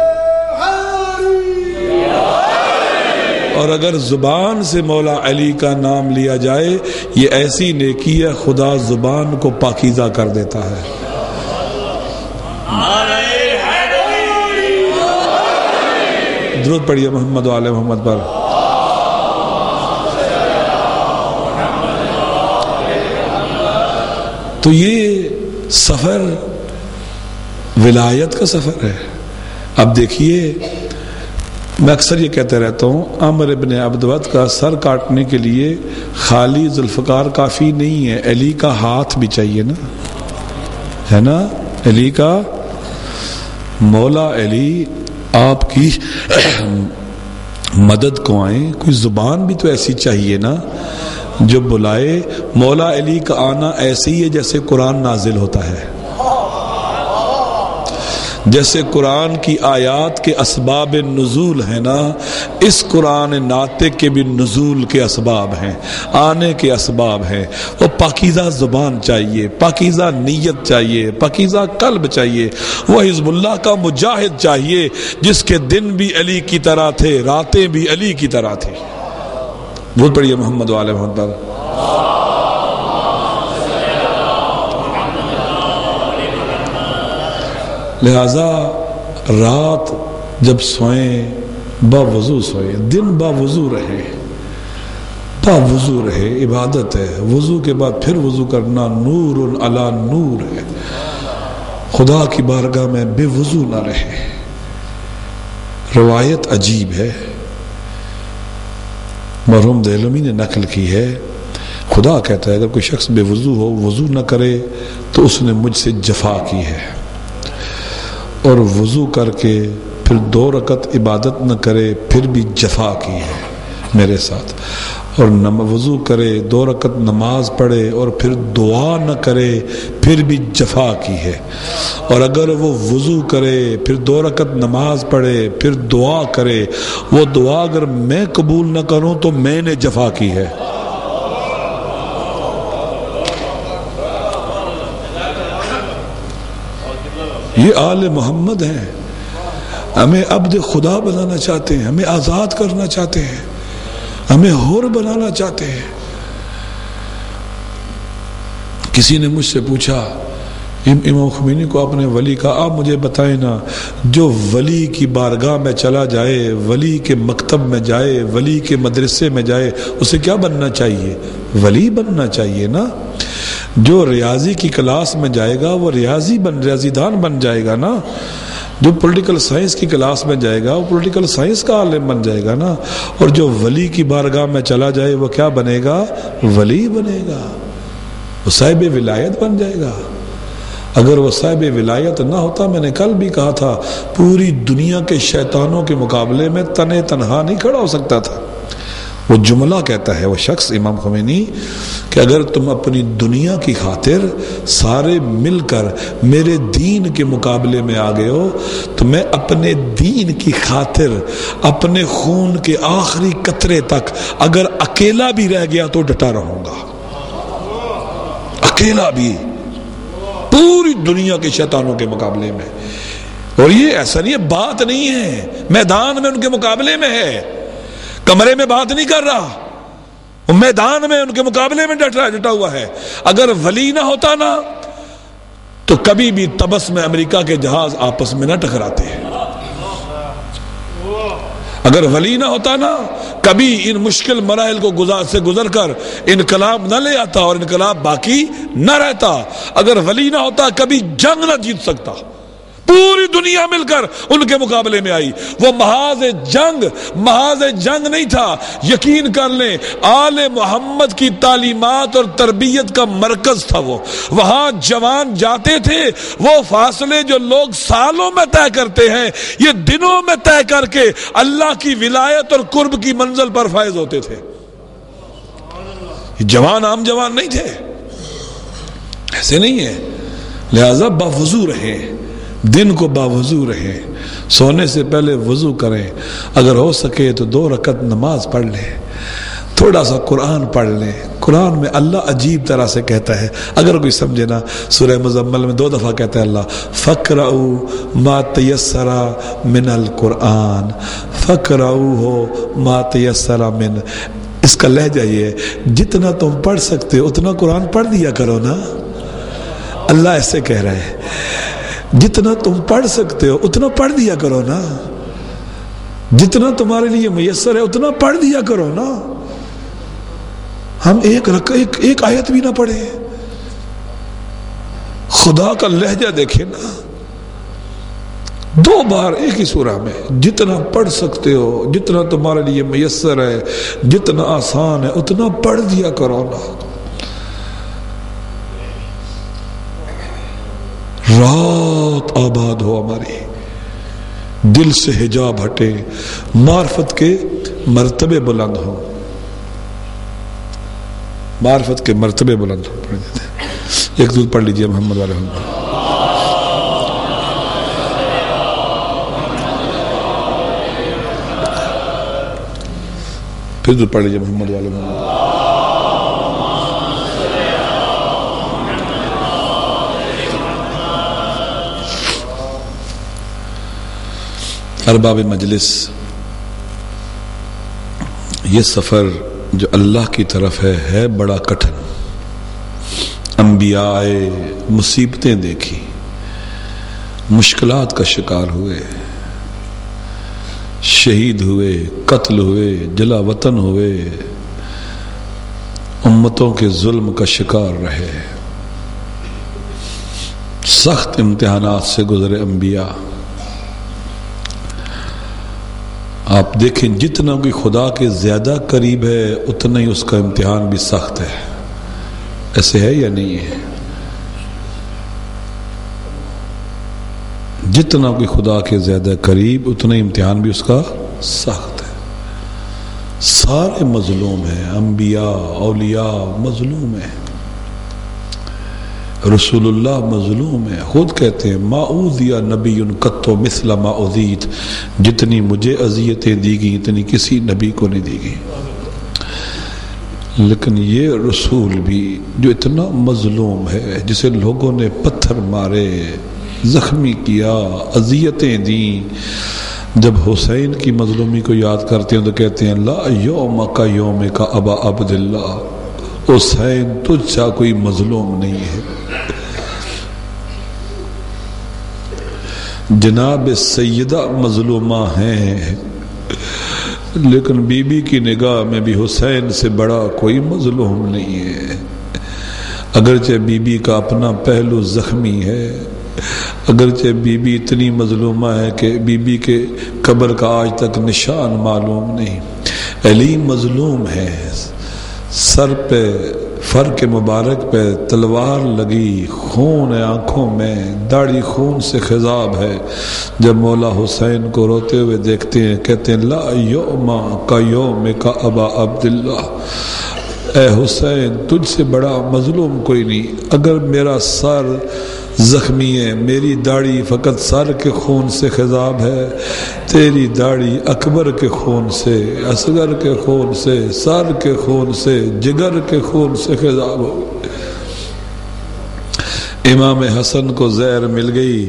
اور اگر زبان سے مولا علی کا نام لیا جائے یہ ایسی نیکی ہے خدا زبان کو پاکیزہ کر دیتا ہے۔ درود پڑھیے محمد و آل محمد پر۔ تو یہ سفر ولایت کا سفر ہے۔ اب دیکھیے میں اکثر یہ کہتے رہتا ہوں عمر ابن عبدود کا سر کاٹنے کے لیے خالی ذوالفقار کافی نہیں ہے، علی کا ہاتھ بھی چاہیے نا، ہے نا؟ علی کا مولا علی آپ کی مدد کو آئیں، کوئی زبان بھی تو ایسی چاہیے نا جو بلائے۔ مولا علی کا آنا ایسے ہی ہے جیسے قرآن نازل ہوتا ہے، جیسے قرآن کی آیات کے اسباب نزول ہیں نا، اس قرآن ناطق کے بھی نزول کے اسباب ہیں، آنے کے اسباب ہیں۔ وہ پاکیزہ زبان چاہیے، پاکیزہ نیت چاہیے، پاکیزہ قلب چاہیے، وہ حزب اللہ کا مجاہد چاہیے جس کے دن بھی علی کی طرح تھے، راتیں بھی علی کی طرح تھی۔ بہت پڑھیے محمد و آل محمد پر۔ لہذا رات جب سوئیں باوضو سوئیں، دن باوضو رہے، باوضو رہے، عبادت ہے۔ وضو کے بعد پھر وضو کرنا نور علی نور ہے، خدا کی بارگاہ میں بے وضو نہ رہے۔ روایت عجیب ہے، مرحوم دہلوی نے نقل کی ہے، خدا کہتا ہے اگر کوئی شخص بے وضو ہو وضو نہ کرے تو اس نے مجھ سے جفا کی ہے، اور وضو کر کے پھر دو رکعت عبادت نہ کرے پھر بھی جفا کی ہے میرے ساتھ، اور وضو کرے دو رکعت نماز پڑھے اور پھر دعا نہ کرے پھر بھی جفا کی ہے، اور اگر وہ وضو کرے پھر دو رکعت نماز پڑھے پھر دعا کرے، وہ دعا اگر میں قبول نہ کروں تو میں نے جفا کی ہے۔ یہ آل محمد ہیں، ہمیں عبد خدا بنانا چاہتے ہیں، ہمیں آزاد کرنا چاہتے ہیں، ہمیں حر بنانا چاہتے ہیں۔ کسی نے مجھ سے پوچھا امام خمینی کو آپ نے ولی کہا، آپ مجھے بتائیں نا، جو ولی کی بارگاہ میں چلا جائے، ولی کے مکتب میں جائے، ولی کے مدرسے میں جائے، اسے کیا بننا چاہیے؟ ولی بننا چاہیے نا۔ جو ریاضی کی کلاس میں جائے گا وہ ریاضی بن ریاضی دان بن جائے گا نا۔ جو پولیٹیکل سائنس کی کلاس میں جائے گا وہ پولیٹیکل سائنس کا عالم بن جائے گا نا۔ اور جو ولی کی بارگاہ میں چلا جائے وہ کیا بنے گا؟ ولی بنے گا، وہ صاحب ولایت بن جائے گا۔ اگر وہ صاحب ولایت نہ ہوتا، میں نے کل بھی کہا تھا، پوری دنیا کے شیطانوں کے مقابلے میں تنے تنہا نہیں کھڑا ہو سکتا تھا۔ وہ جملہ کہتا ہے وہ شخص امام خمینی کہ اگر تم اپنی دنیا کی خاطر سارے مل کر میرے دین کے مقابلے میں آ گئے ہو تو میں اپنے دین کی خاطر اپنے خون کے آخری قطرے تک اگر اکیلا بھی رہ گیا تو ڈٹا رہوں گا، اکیلا بھی، پوری دنیا کے شیطانوں کے مقابلے میں۔ اور یہ ایسا نہیں ہے، بات نہیں ہے، میدان میں ان کے مقابلے میں ہے، کمرے میں بات نہیں کر رہا، میدان میں ان کے مقابلے میں ڈٹا ڈٹا ہوا ہے۔ اگر ولی نہ ہوتا نا تو کبھی بھی طبس میں امریکہ کے جہاز آپس میں نہ ٹکراتے ہیں۔ اگر ولی نہ ہوتا نا کبھی ان مشکل مراحل کو گزار سے گزر کر انقلاب نہ لے آتا اور انقلاب باقی نہ رہتا۔ اگر ولی نہ ہوتا کبھی جنگ نہ جیت سکتا۔ پوری دنیا مل کر ان کے مقابلے میں آئی، وہ محاذ جنگ محاذ جنگ نہیں تھا۔ یقین کر لیں آل محمد کی تعلیمات اور تربیت کا مرکز تھا وہ، وہاں جوان جاتے تھے، وہ فاصلے جو لوگ سالوں میں طے کرتے ہیں یہ دنوں میں طے کر کے اللہ کی ولایت اور قرب کی منزل پر فائز ہوتے تھے۔ یہ جوان عام جوان نہیں تھے، ایسے نہیں ہے۔ لہذا باوضو رہیں، دن کو باوضو رہیں، سونے سے پہلے وضو کریں، اگر ہو سکے تو دو رکعت نماز پڑھ لیں، تھوڑا سا قرآن پڑھ لیں۔ قرآن میں اللہ عجیب طرح سے کہتا ہے، اگر کوئی سمجھے نا، سورہ مزمل میں دو دفعہ کہتا ہے اللہ فَقْرَؤُوا مَا تَيَسَّرَ مِنَ الْقُرْآنِ، فَقْرَؤُوهُ مَا تَيَسَّرَ مِنْ۔ اس کا لہجہ یہ ہے، جتنا تم پڑھ سکتے ہو اتنا قرآن پڑھ دیا کرو نا۔ اللہ ایسے کہہ رہا ہے، جتنا تم پڑھ سکتے ہو اتنا پڑھ دیا کرو نا، جتنا تمہارے لیے میسر ہے اتنا پڑھ دیا کرو نا۔ ہم ایک رک ایک, ایک آیت بھی نہ پڑھیں، خدا کا لہجہ دیکھیں نا، دو بار ایک ہی سورہ میں، جتنا پڑھ سکتے ہو، جتنا تمہارے لیے میسر ہے، جتنا آسان ہے اتنا پڑھ دیا کرو نا۔ رات آباد ہو ہماری، دل سے حجاب ہٹے، معرفت کے مرتبے بلند ہوں، معرفت کے مرتبے بلند ہوں۔ پڑھ دیتے ہیں ایک دودھ پڑھ لیجئے محمد والے محمد۔ پھر دودھ پڑھ لیجئے محمد والے محمد۔ ارباب مجلس، یہ سفر جو اللہ کی طرف ہے ہے بڑا کٹھن۔ انبیاء آئے، مصیبتیں دیکھی، مشکلات کا شکار ہوئے، شہید ہوئے، قتل ہوئے، جلا وطن ہوئے، امتوں کے ظلم کا شکار رہے، سخت امتحانات سے گزرے انبیاء۔ آپ دیکھیں جتنا کوئی خدا کے زیادہ قریب ہے اتنا ہی اس کا امتحان بھی سخت ہے، ایسے ہے یا نہیں ہے؟ جتنا کوئی خدا کے زیادہ قریب اتنا ہی امتحان بھی اس کا سخت ہے۔ سارے مظلوم ہیں، انبیاء اولیاء مظلوم ہیں، رسول اللہ مظلوم ہے، خود کہتے ہیں ما اوذی نبی قط مثل ما اوذیت، جتنی مجھے اذیتیں دی گئی اتنی کسی نبی کو نہیں دی گئی۔ لیکن یہ رسول بھی جو اتنا مظلوم ہے، جسے لوگوں نے پتھر مارے، زخمی کیا، اذیتیں دیں، جب حسین کی مظلومی کو یاد کرتے ہیں تو کہتے ہیں لا یوم کا یوم کا ابا عبداللہ، حسین تجھ سا کوئی مظلوم نہیں ہے۔ جناب سیدہ مظلومہ ہیں، لیکن بی بی کی نگاہ میں بھی حسین سے بڑا کوئی مظلوم نہیں ہے، اگرچہ بی بی کا اپنا پہلو زخمی ہے، اگرچہ بی بی اتنی مظلومہ ہے کہ بی بی کے قبر کا آج تک نشان معلوم نہیں۔ علی مظلوم ہے، سر پہ فر کے مبارک پہ تلوار لگی، خون ہے آنکھوں میں، داڑھی خون سے خضاب ہے۔ جب مولا حسین کو روتے ہوئے دیکھتے ہیں کہتے ہیں لا یوم کا یوم کا ابا عبداللہ، اے حسین تجھ سے بڑا مظلوم کوئی نہیں، اگر میرا سر زخمی ہے، میری داڑھی فقط سر کے خون سے خضاب ہے، تیری داڑھی اکبر کے خون سے، اصغر کے خون سے، سر کے خون سے، جگر کے خون سے خضاب ہو۔ امام حسن کو زہر مل گئی،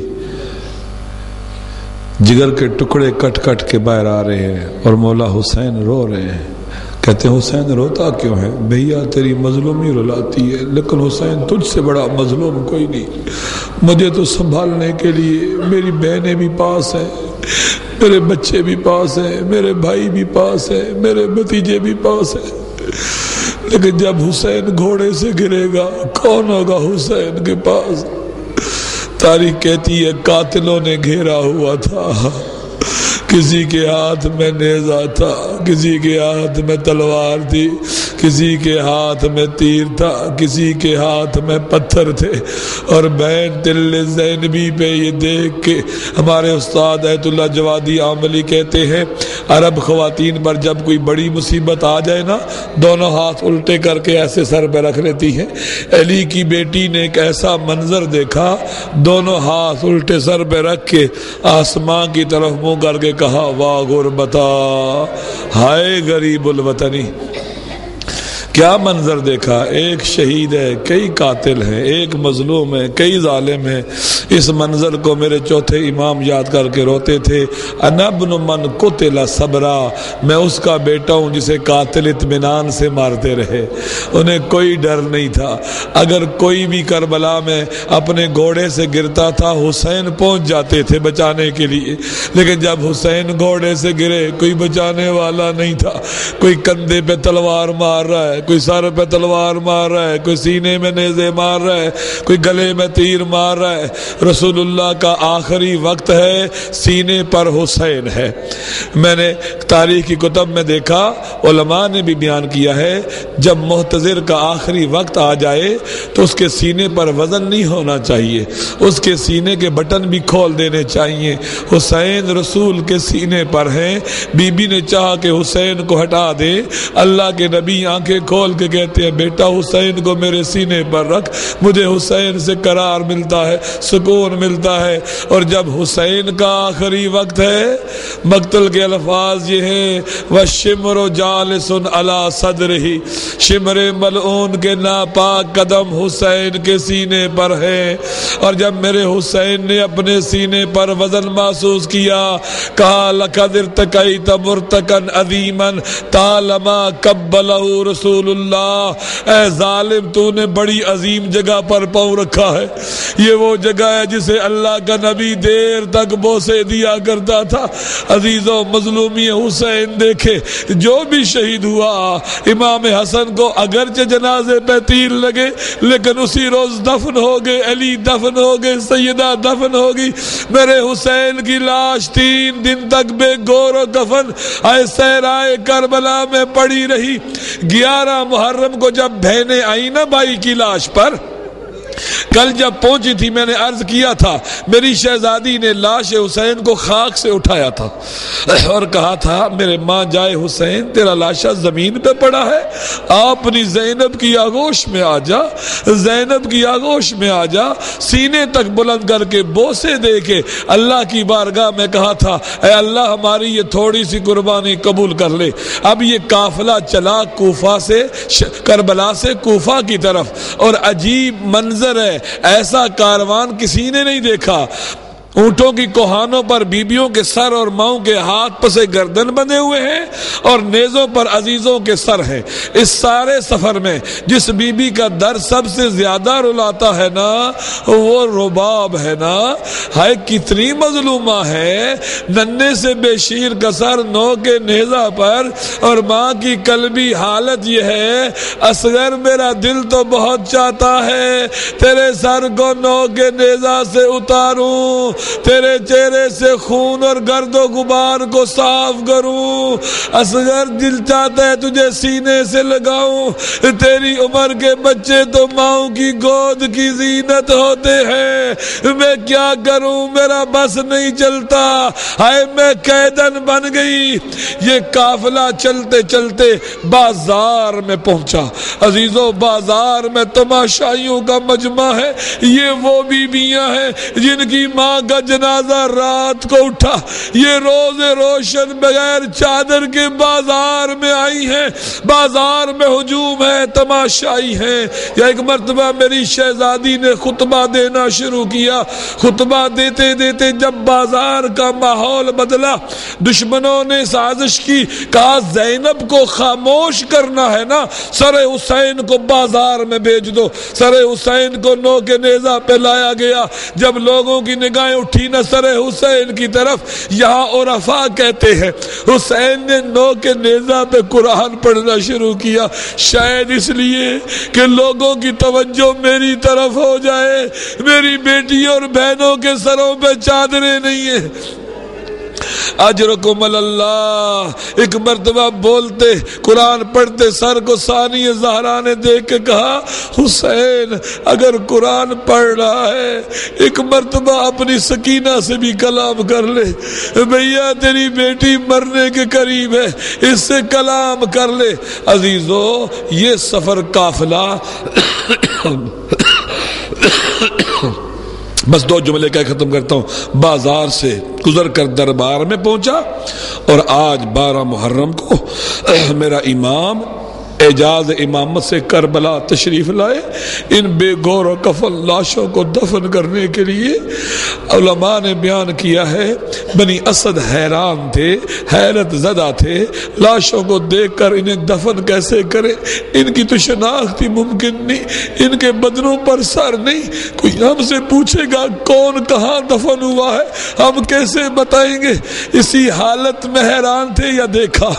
جگر کے ٹکڑے کٹ کٹ کے باہر آ رہے ہیں اور مولا حسین رو رہے ہیں۔ کہتے ہیں حسین روتا کیوں ہے؟ بھیا تیری مظلومی رلاتی ہے، لیکن حسین تجھ سے بڑا مظلوم کوئی نہیں، مجھے تو سنبھالنے کے لیے میری بہنیں بھی پاس ہیں، میرے بچے بھی پاس ہیں، میرے بھائی بھی پاس ہیں، میرے بھتیجے بھی پاس ہیں، لیکن جب حسین گھوڑے سے گرے گا کون ہوگا حسین کے پاس؟ تاریخ کہتی ہے قاتلوں نے گھیرا ہوا تھا، کسی کے ہاتھ میں نیزہ تھا، کسی کے ہاتھ میں تلوار تھی، کسی کے ہاتھ میں تیر تھا، کسی کے ہاتھ میں پتھر تھے، اور بہن تل زینبی پہ یہ دیکھ کے ہمارے استاد ایت اللہ جوادی عاملی کہتے ہیں عرب خواتین پر جب کوئی بڑی مصیبت آ جائے نا دونوں ہاتھ الٹے کر کے ایسے سر پہ رکھ لیتی ہیں۔ علی کی بیٹی نے ایک ایسا منظر دیکھا، دونوں ہاتھ الٹے سر پہ رکھ کے آسمان کی طرف منہ کر کے کہا واہ غربتا، ہائے غریب الوطنی۔ کیا منظر دیکھا، ایک شہید ہے، کئی قاتل ہیں، ایک مظلوم ہے، کئی ظالم ہیں۔ اس منظر کو میرے چوتھے امام یاد کر کے روتے تھے، انا ابن من قتل صبرا، میں اس کا بیٹا ہوں جسے قاتل اطمینان سے مارتے رہے، انہیں کوئی ڈر نہیں تھا۔ اگر کوئی بھی کربلا میں اپنے گھوڑے سے گرتا تھا حسین پہنچ جاتے تھے بچانے کے لیے، لیکن جب حسین گھوڑے سے گرے کوئی بچانے والا نہیں تھا۔ کوئی کندھے پہ تلوار مار رہا ہے، کوئی سر پہ تلوار مار رہا ہے، کوئی سینے میں نیزے مار رہا ہے، کوئی گلے میں تیر مار رہا ہے۔ رسول اللہ کا آخری وقت ہے، سینے پر حسین ہے۔ میں نے تاریخ کی کتب میں دیکھا، علماء نے بھی بیان کیا ہے، جب محتضر کا آخری وقت آ جائے تو اس کے سینے پر وزن نہیں ہونا چاہیے، اس کے سینے کے بٹن بھی کھول دینے چاہیے۔ حسین رسول کے سینے پر ہیں، بی بی نے چاہا کہ حسین کو ہٹا دے، اللہ کے نبی آنکھیں کھول کے کہتے ہیں بیٹا حسین کو میرے سینے پر رکھ، مجھے حسین سے قرار ملتا ہے، سکون ملتا ہے۔ اور جب حسین کا آخری وقت ہے، مقتل کے الفاظ یہ ہیں وَالشِّمْرُ جَالِسٌ عَلَى صَدْرِهِ، شمر ملعون کے ناپاک قدم حسین کے سینے پر ہیں۔ اور جب میرے حسین نے اپنے سینے پر وزن محسوس کیا، کہا لَقَدْ ارْتَقَيْتَ مُرْتَقًا عَظِيمًا طَالَمَا قَبَّلَهُ رسول اللہ، اے ظالم تو نے بڑی عظیم جگہ پر پاؤں رکھا ہے، یہ وہ جگہ ہے جسے اللہ کا نبی دیر تک بوسے دیا کرتا تھا۔ عزیزوں مظلومی حسین دیکھے، جو بھی شہید ہوا، امام حسن کو اگرچہ جنازے پہ تیر لگے لیکن اسی روز دفن ہو گئے، علی دفن ہو گئے، سیدہ دفن ہو گئی، میرے حسین کی لاش تین دن تک بے گور و کفن اے صحرائے کربلا میں پڑی رہی۔ گیارہ محرم کو جب بہنیں آئی نا بھائی کی لاش پر، کل جب پہنچی تھی میں نے عرض کیا تھا میری شہزادی نے لاش حسین کو خاک سے اٹھایا تھا اور کہا تھا میرے ماں جائے حسین تیرا لاشا زمین پہ پڑا ہے، آپ اپنی زینب کی آغوش میں آ جا، زینب کی آغوش میں آ جا، سینے تک بلند کر کے بوسے دے کے اللہ کی بارگاہ میں کہا تھا اے اللہ ہماری یہ تھوڑی سی قربانی قبول کر لے۔ اب یہ قافلہ چلا کوفہ سے، کربلا سے کوفہ کی طرف، اور عجیب منظر ہے، ایسا کاروان کسی نے نہیں دیکھا۔ اونٹوں کی کوہانوں پر بیبیوں کے سر اور ماؤں کے ہاتھ پسے گردن بندھے ہوئے ہیں اور نیزوں پر عزیزوں کے سر ہیں۔ اس سارے سفر میں جس بی بی کا در سب سے زیادہ رلاتا ہے نا وہ رباب ہے نا۔ ہائے کتنی مظلومہ ہے، ننے سے بے شیر کا سر نو کے نیزہ پر، اور ماں کی قلبی حالت یہ ہے اصغر میرا دل تو بہت چاہتا ہے تیرے سر کو نو کے نیزہ سے اتاروں، تیرے چہرے سے خون اور گرد و غبار کو صاف کروں، اصغر دل چاہتا ہے تجھے سینے سے لگاؤں، تیری عمر کے بچے تو ماؤں کی گود کی زینت ہوتے ہیں، میں کیا کروں میرا بس نہیں چلتا، ہائے میں قیدن بن گئی۔ یہ قافلہ چلتے چلتے بازار میں پہنچا۔ عزیزو بازار میں تماشائیوں کا مجمع ہے، یہ وہ بیویاں ہیں جن کی ماں کا جنازہ رات کو اٹھا، یہ روز روشن بغیر چادر کے بازار میں آئی ہیں، بازار میں ہجوم ہے، تماشائی ہیں۔ یا ایک مرتبہ میری شہزادی نے خطبہ دینا شروع کیا، خطبہ دیتے دیتے جب بازار کا ماحول بدلا، دشمنوں نے سازش کی، کہا زینب کو خاموش کرنا ہے نا، سر حسین کو بازار میں بھیج دو۔ سر حسین کو نو کے نیزہ پہ لایا گیا، جب لوگوں کی نگاہیں اٹھی نہ سر حسین کی طرف، یہاں عرفاء کہتے ہیں حسین نے نو کے نیزہ پہ قرآن پڑھنا شروع کیا، شاید اس لیے کہ لوگوں کی توجہ میری طرف ہو جائے، میری بیٹی اور بہنوں کے سروں پہ چادریں نہیں ہیں۔ اجرکم اللہ۔ ایک مرتبہ بولتے قرآن پڑھتے سر کو ثانی زہرا نے دیکھ کے کہا حسین اگر قرآن پڑھ رہا ہے ایک مرتبہ اپنی سکینہ سے بھی کلام کر لے، بھیا تیری بیٹی مرنے کے قریب ہے، اس سے کلام کر لے۔ عزیزو یہ سفر قافلہ بس دو جملے کہہ ختم کرتا ہوں، بازار سے گزر کر دربار میں پہنچا، اور آج بارہ محرم کو میرا امام اعجاز امامت سے کربلا تشریف لائے۔ ان بے گور و کفن لاشوں کو دفن کرنے کے لیے علماء نے بیان کیا ہے بنی اسد حیران تھے، حیرت زدہ تھے، لاشوں کو دیکھ کر انہیں دفن کیسے کرے، ان کی تو شناخت ہی ممکن نہیں، ان کے بدنوں پر سر نہیں، کوئی ہم سے پوچھے گا کون کہاں دفن ہوا ہے ہم کیسے بتائیں گے۔ اسی حالت میں حیران تھے یا دیکھا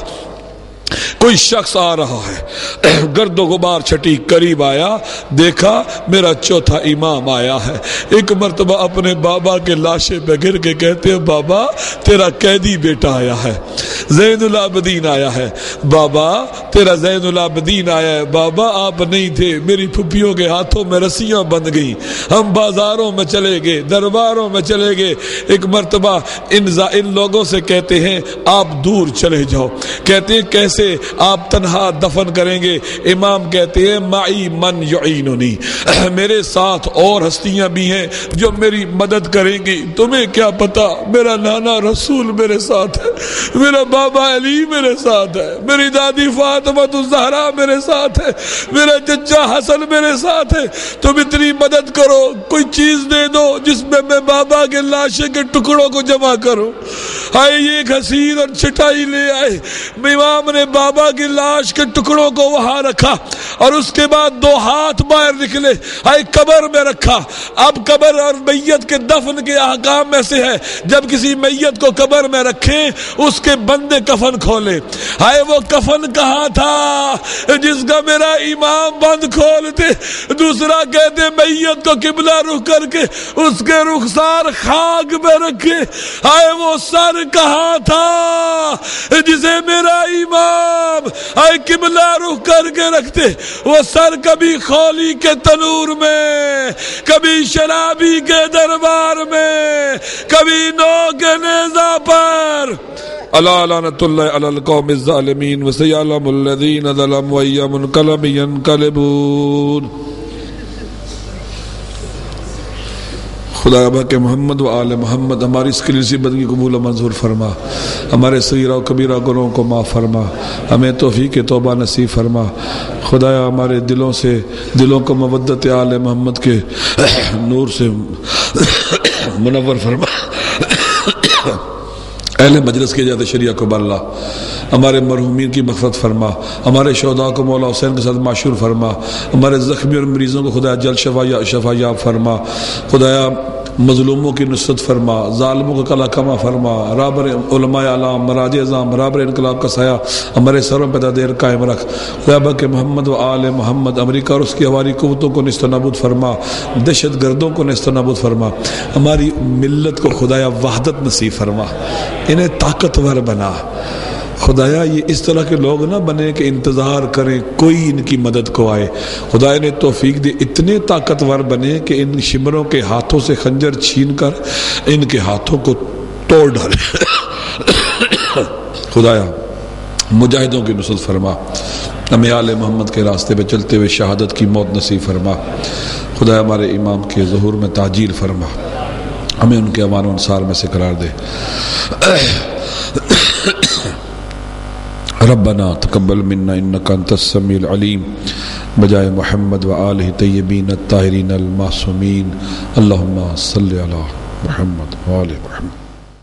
کوئی شخص آ رہا ہے، گرد و غبار چھٹی، قریب آیا، دیکھا میرا چوتھا امام آیا ہے۔ ایک مرتبہ اپنے بابا کے لاشے پہ گر کے کہتے ہیں بابا تیرا قیدی بیٹا آیا ہے، زین العابدین آیا ہے، بابا تیرا زین العابدین آیا ہے، بابا آپ نہیں تھے، میری پھپھیوں کے ہاتھوں میں رسیاں بند گئیں، ہم بازاروں میں چلے گئے، درباروں میں چلے گئے۔ ایک مرتبہ ان ان لوگوں سے کہتے ہیں آپ دور چلے جاؤ، کہتے ہیں کیسے آپ تنہا دفن کریں گے؟ امام کہتے ہیں معی من یعیننی، میرے ساتھ اور ہستیاں بھی ہیں جو میری مدد کریں گی، تمہیں کیا پتا میرا نانا رسول میرے ساتھ ہے، میرا بابا علی میرے ساتھ ہے، میری دادی فاطمہ الزہرا میرے ساتھ ہے، میرا چچا حسن میرے ساتھ ہے، تم اتنی مدد کرو، کوئی چیز دے دو جس میں میں بابا کے لاشے کے ٹکڑوں کو جمع کروں۔ آئے یہ ایک حسین اور چٹائی لے آئے، امام نے بابا کی لاش کے ٹکڑوں کو وہاں رکھا اور اس کے بعد دو ہاتھ باہر نکلے، آئے قبر میں رکھا۔ اب قبر اور میت کے دفن کے احکام میں سے ہے جب کسی میت کو قبر میں رکھیں اس کے بندے کفن کھولے، آئے وہ کفن کہاں تھا جس کا میرا امام بند کھولتے، دوسرا کہتے میت کو قبلہ رخ کر کے اس کے رخسار خاک میں رکھے، آئے وہ سر کہاں تھا جسے میرا امام آئے قبلہ رخ کر کے رکھتے، وہ سر کبھی خولی کے تنور میں، کبھی شرابی کے دربار میں، کبھی نو کے نیزہ پر۔ الا لعنۃ اللہ علی القوم الظالمین وسیعلم الذین ظلموا ای منقلب ینقلبون۔ خدا کے محمد و آل محمد ہماری اس کلیسی بندگی قبول و منظور فرما، ہمارے صغیرہ و کبیرہ گناہوں کو معاف فرما، ہمیں توفیق توبہ نصیب فرما۔ خدایا ہمارے دلوں سے دلوں کو مودت آل محمد کے نور سے منور فرما، اہل مجلس کے جاتے شریعہ کو بلّہ، ہمارے مرحومین کی مغفرت فرما، ہمارے شہداء کو مولا حسین کے ساتھ معشور فرما، ہمارے زخمی اور مریضوں کو خدایا جل شفا شفا یاب فرما، خدایا مظلوموں کی نصرت فرما، ظالموں کو کلا کما فرما، رابر علماء اعلام مراجع اعظام رابر انقلاب کا سایہ ہمارے سروں پہ دیر قائم رکھ، خدا کہ محمد و آل محمد، امریکہ اور اس کی ہماری قوتوں کو نست و نابود فرما، دہشت گردوں کو نست و نابود فرما، ہماری ملت کو خدایا وحدت نصیب فرما، انہیں طاقتور بنا خدایا، یہ اس طرح کے لوگ نہ بنے کہ انتظار کریں کوئی ان کی مدد کو آئے، خدا نے توفیق دی اتنے طاقتور بنے کہ ان شمروں کے ہاتھوں سے خنجر چھین کر ان کے ہاتھوں کو توڑ ڈالے، خدایا مجاہدوں کی نصرت فرما، ہمیں آل محمد کے راستے پہ چلتے ہوئے شہادت کی موت نصیب فرما، خدایا ہمارے امام کے ظہور میں تعجیل فرما، ہمیں ان کے امان و انصار میں سے قرار دے۔ ربنا تقبل منا انك انت السميع العليم بجائے محمد وآلہ طیبین الطاہرین المعصومین، اللہم صلی علی محمد وآل محمد۔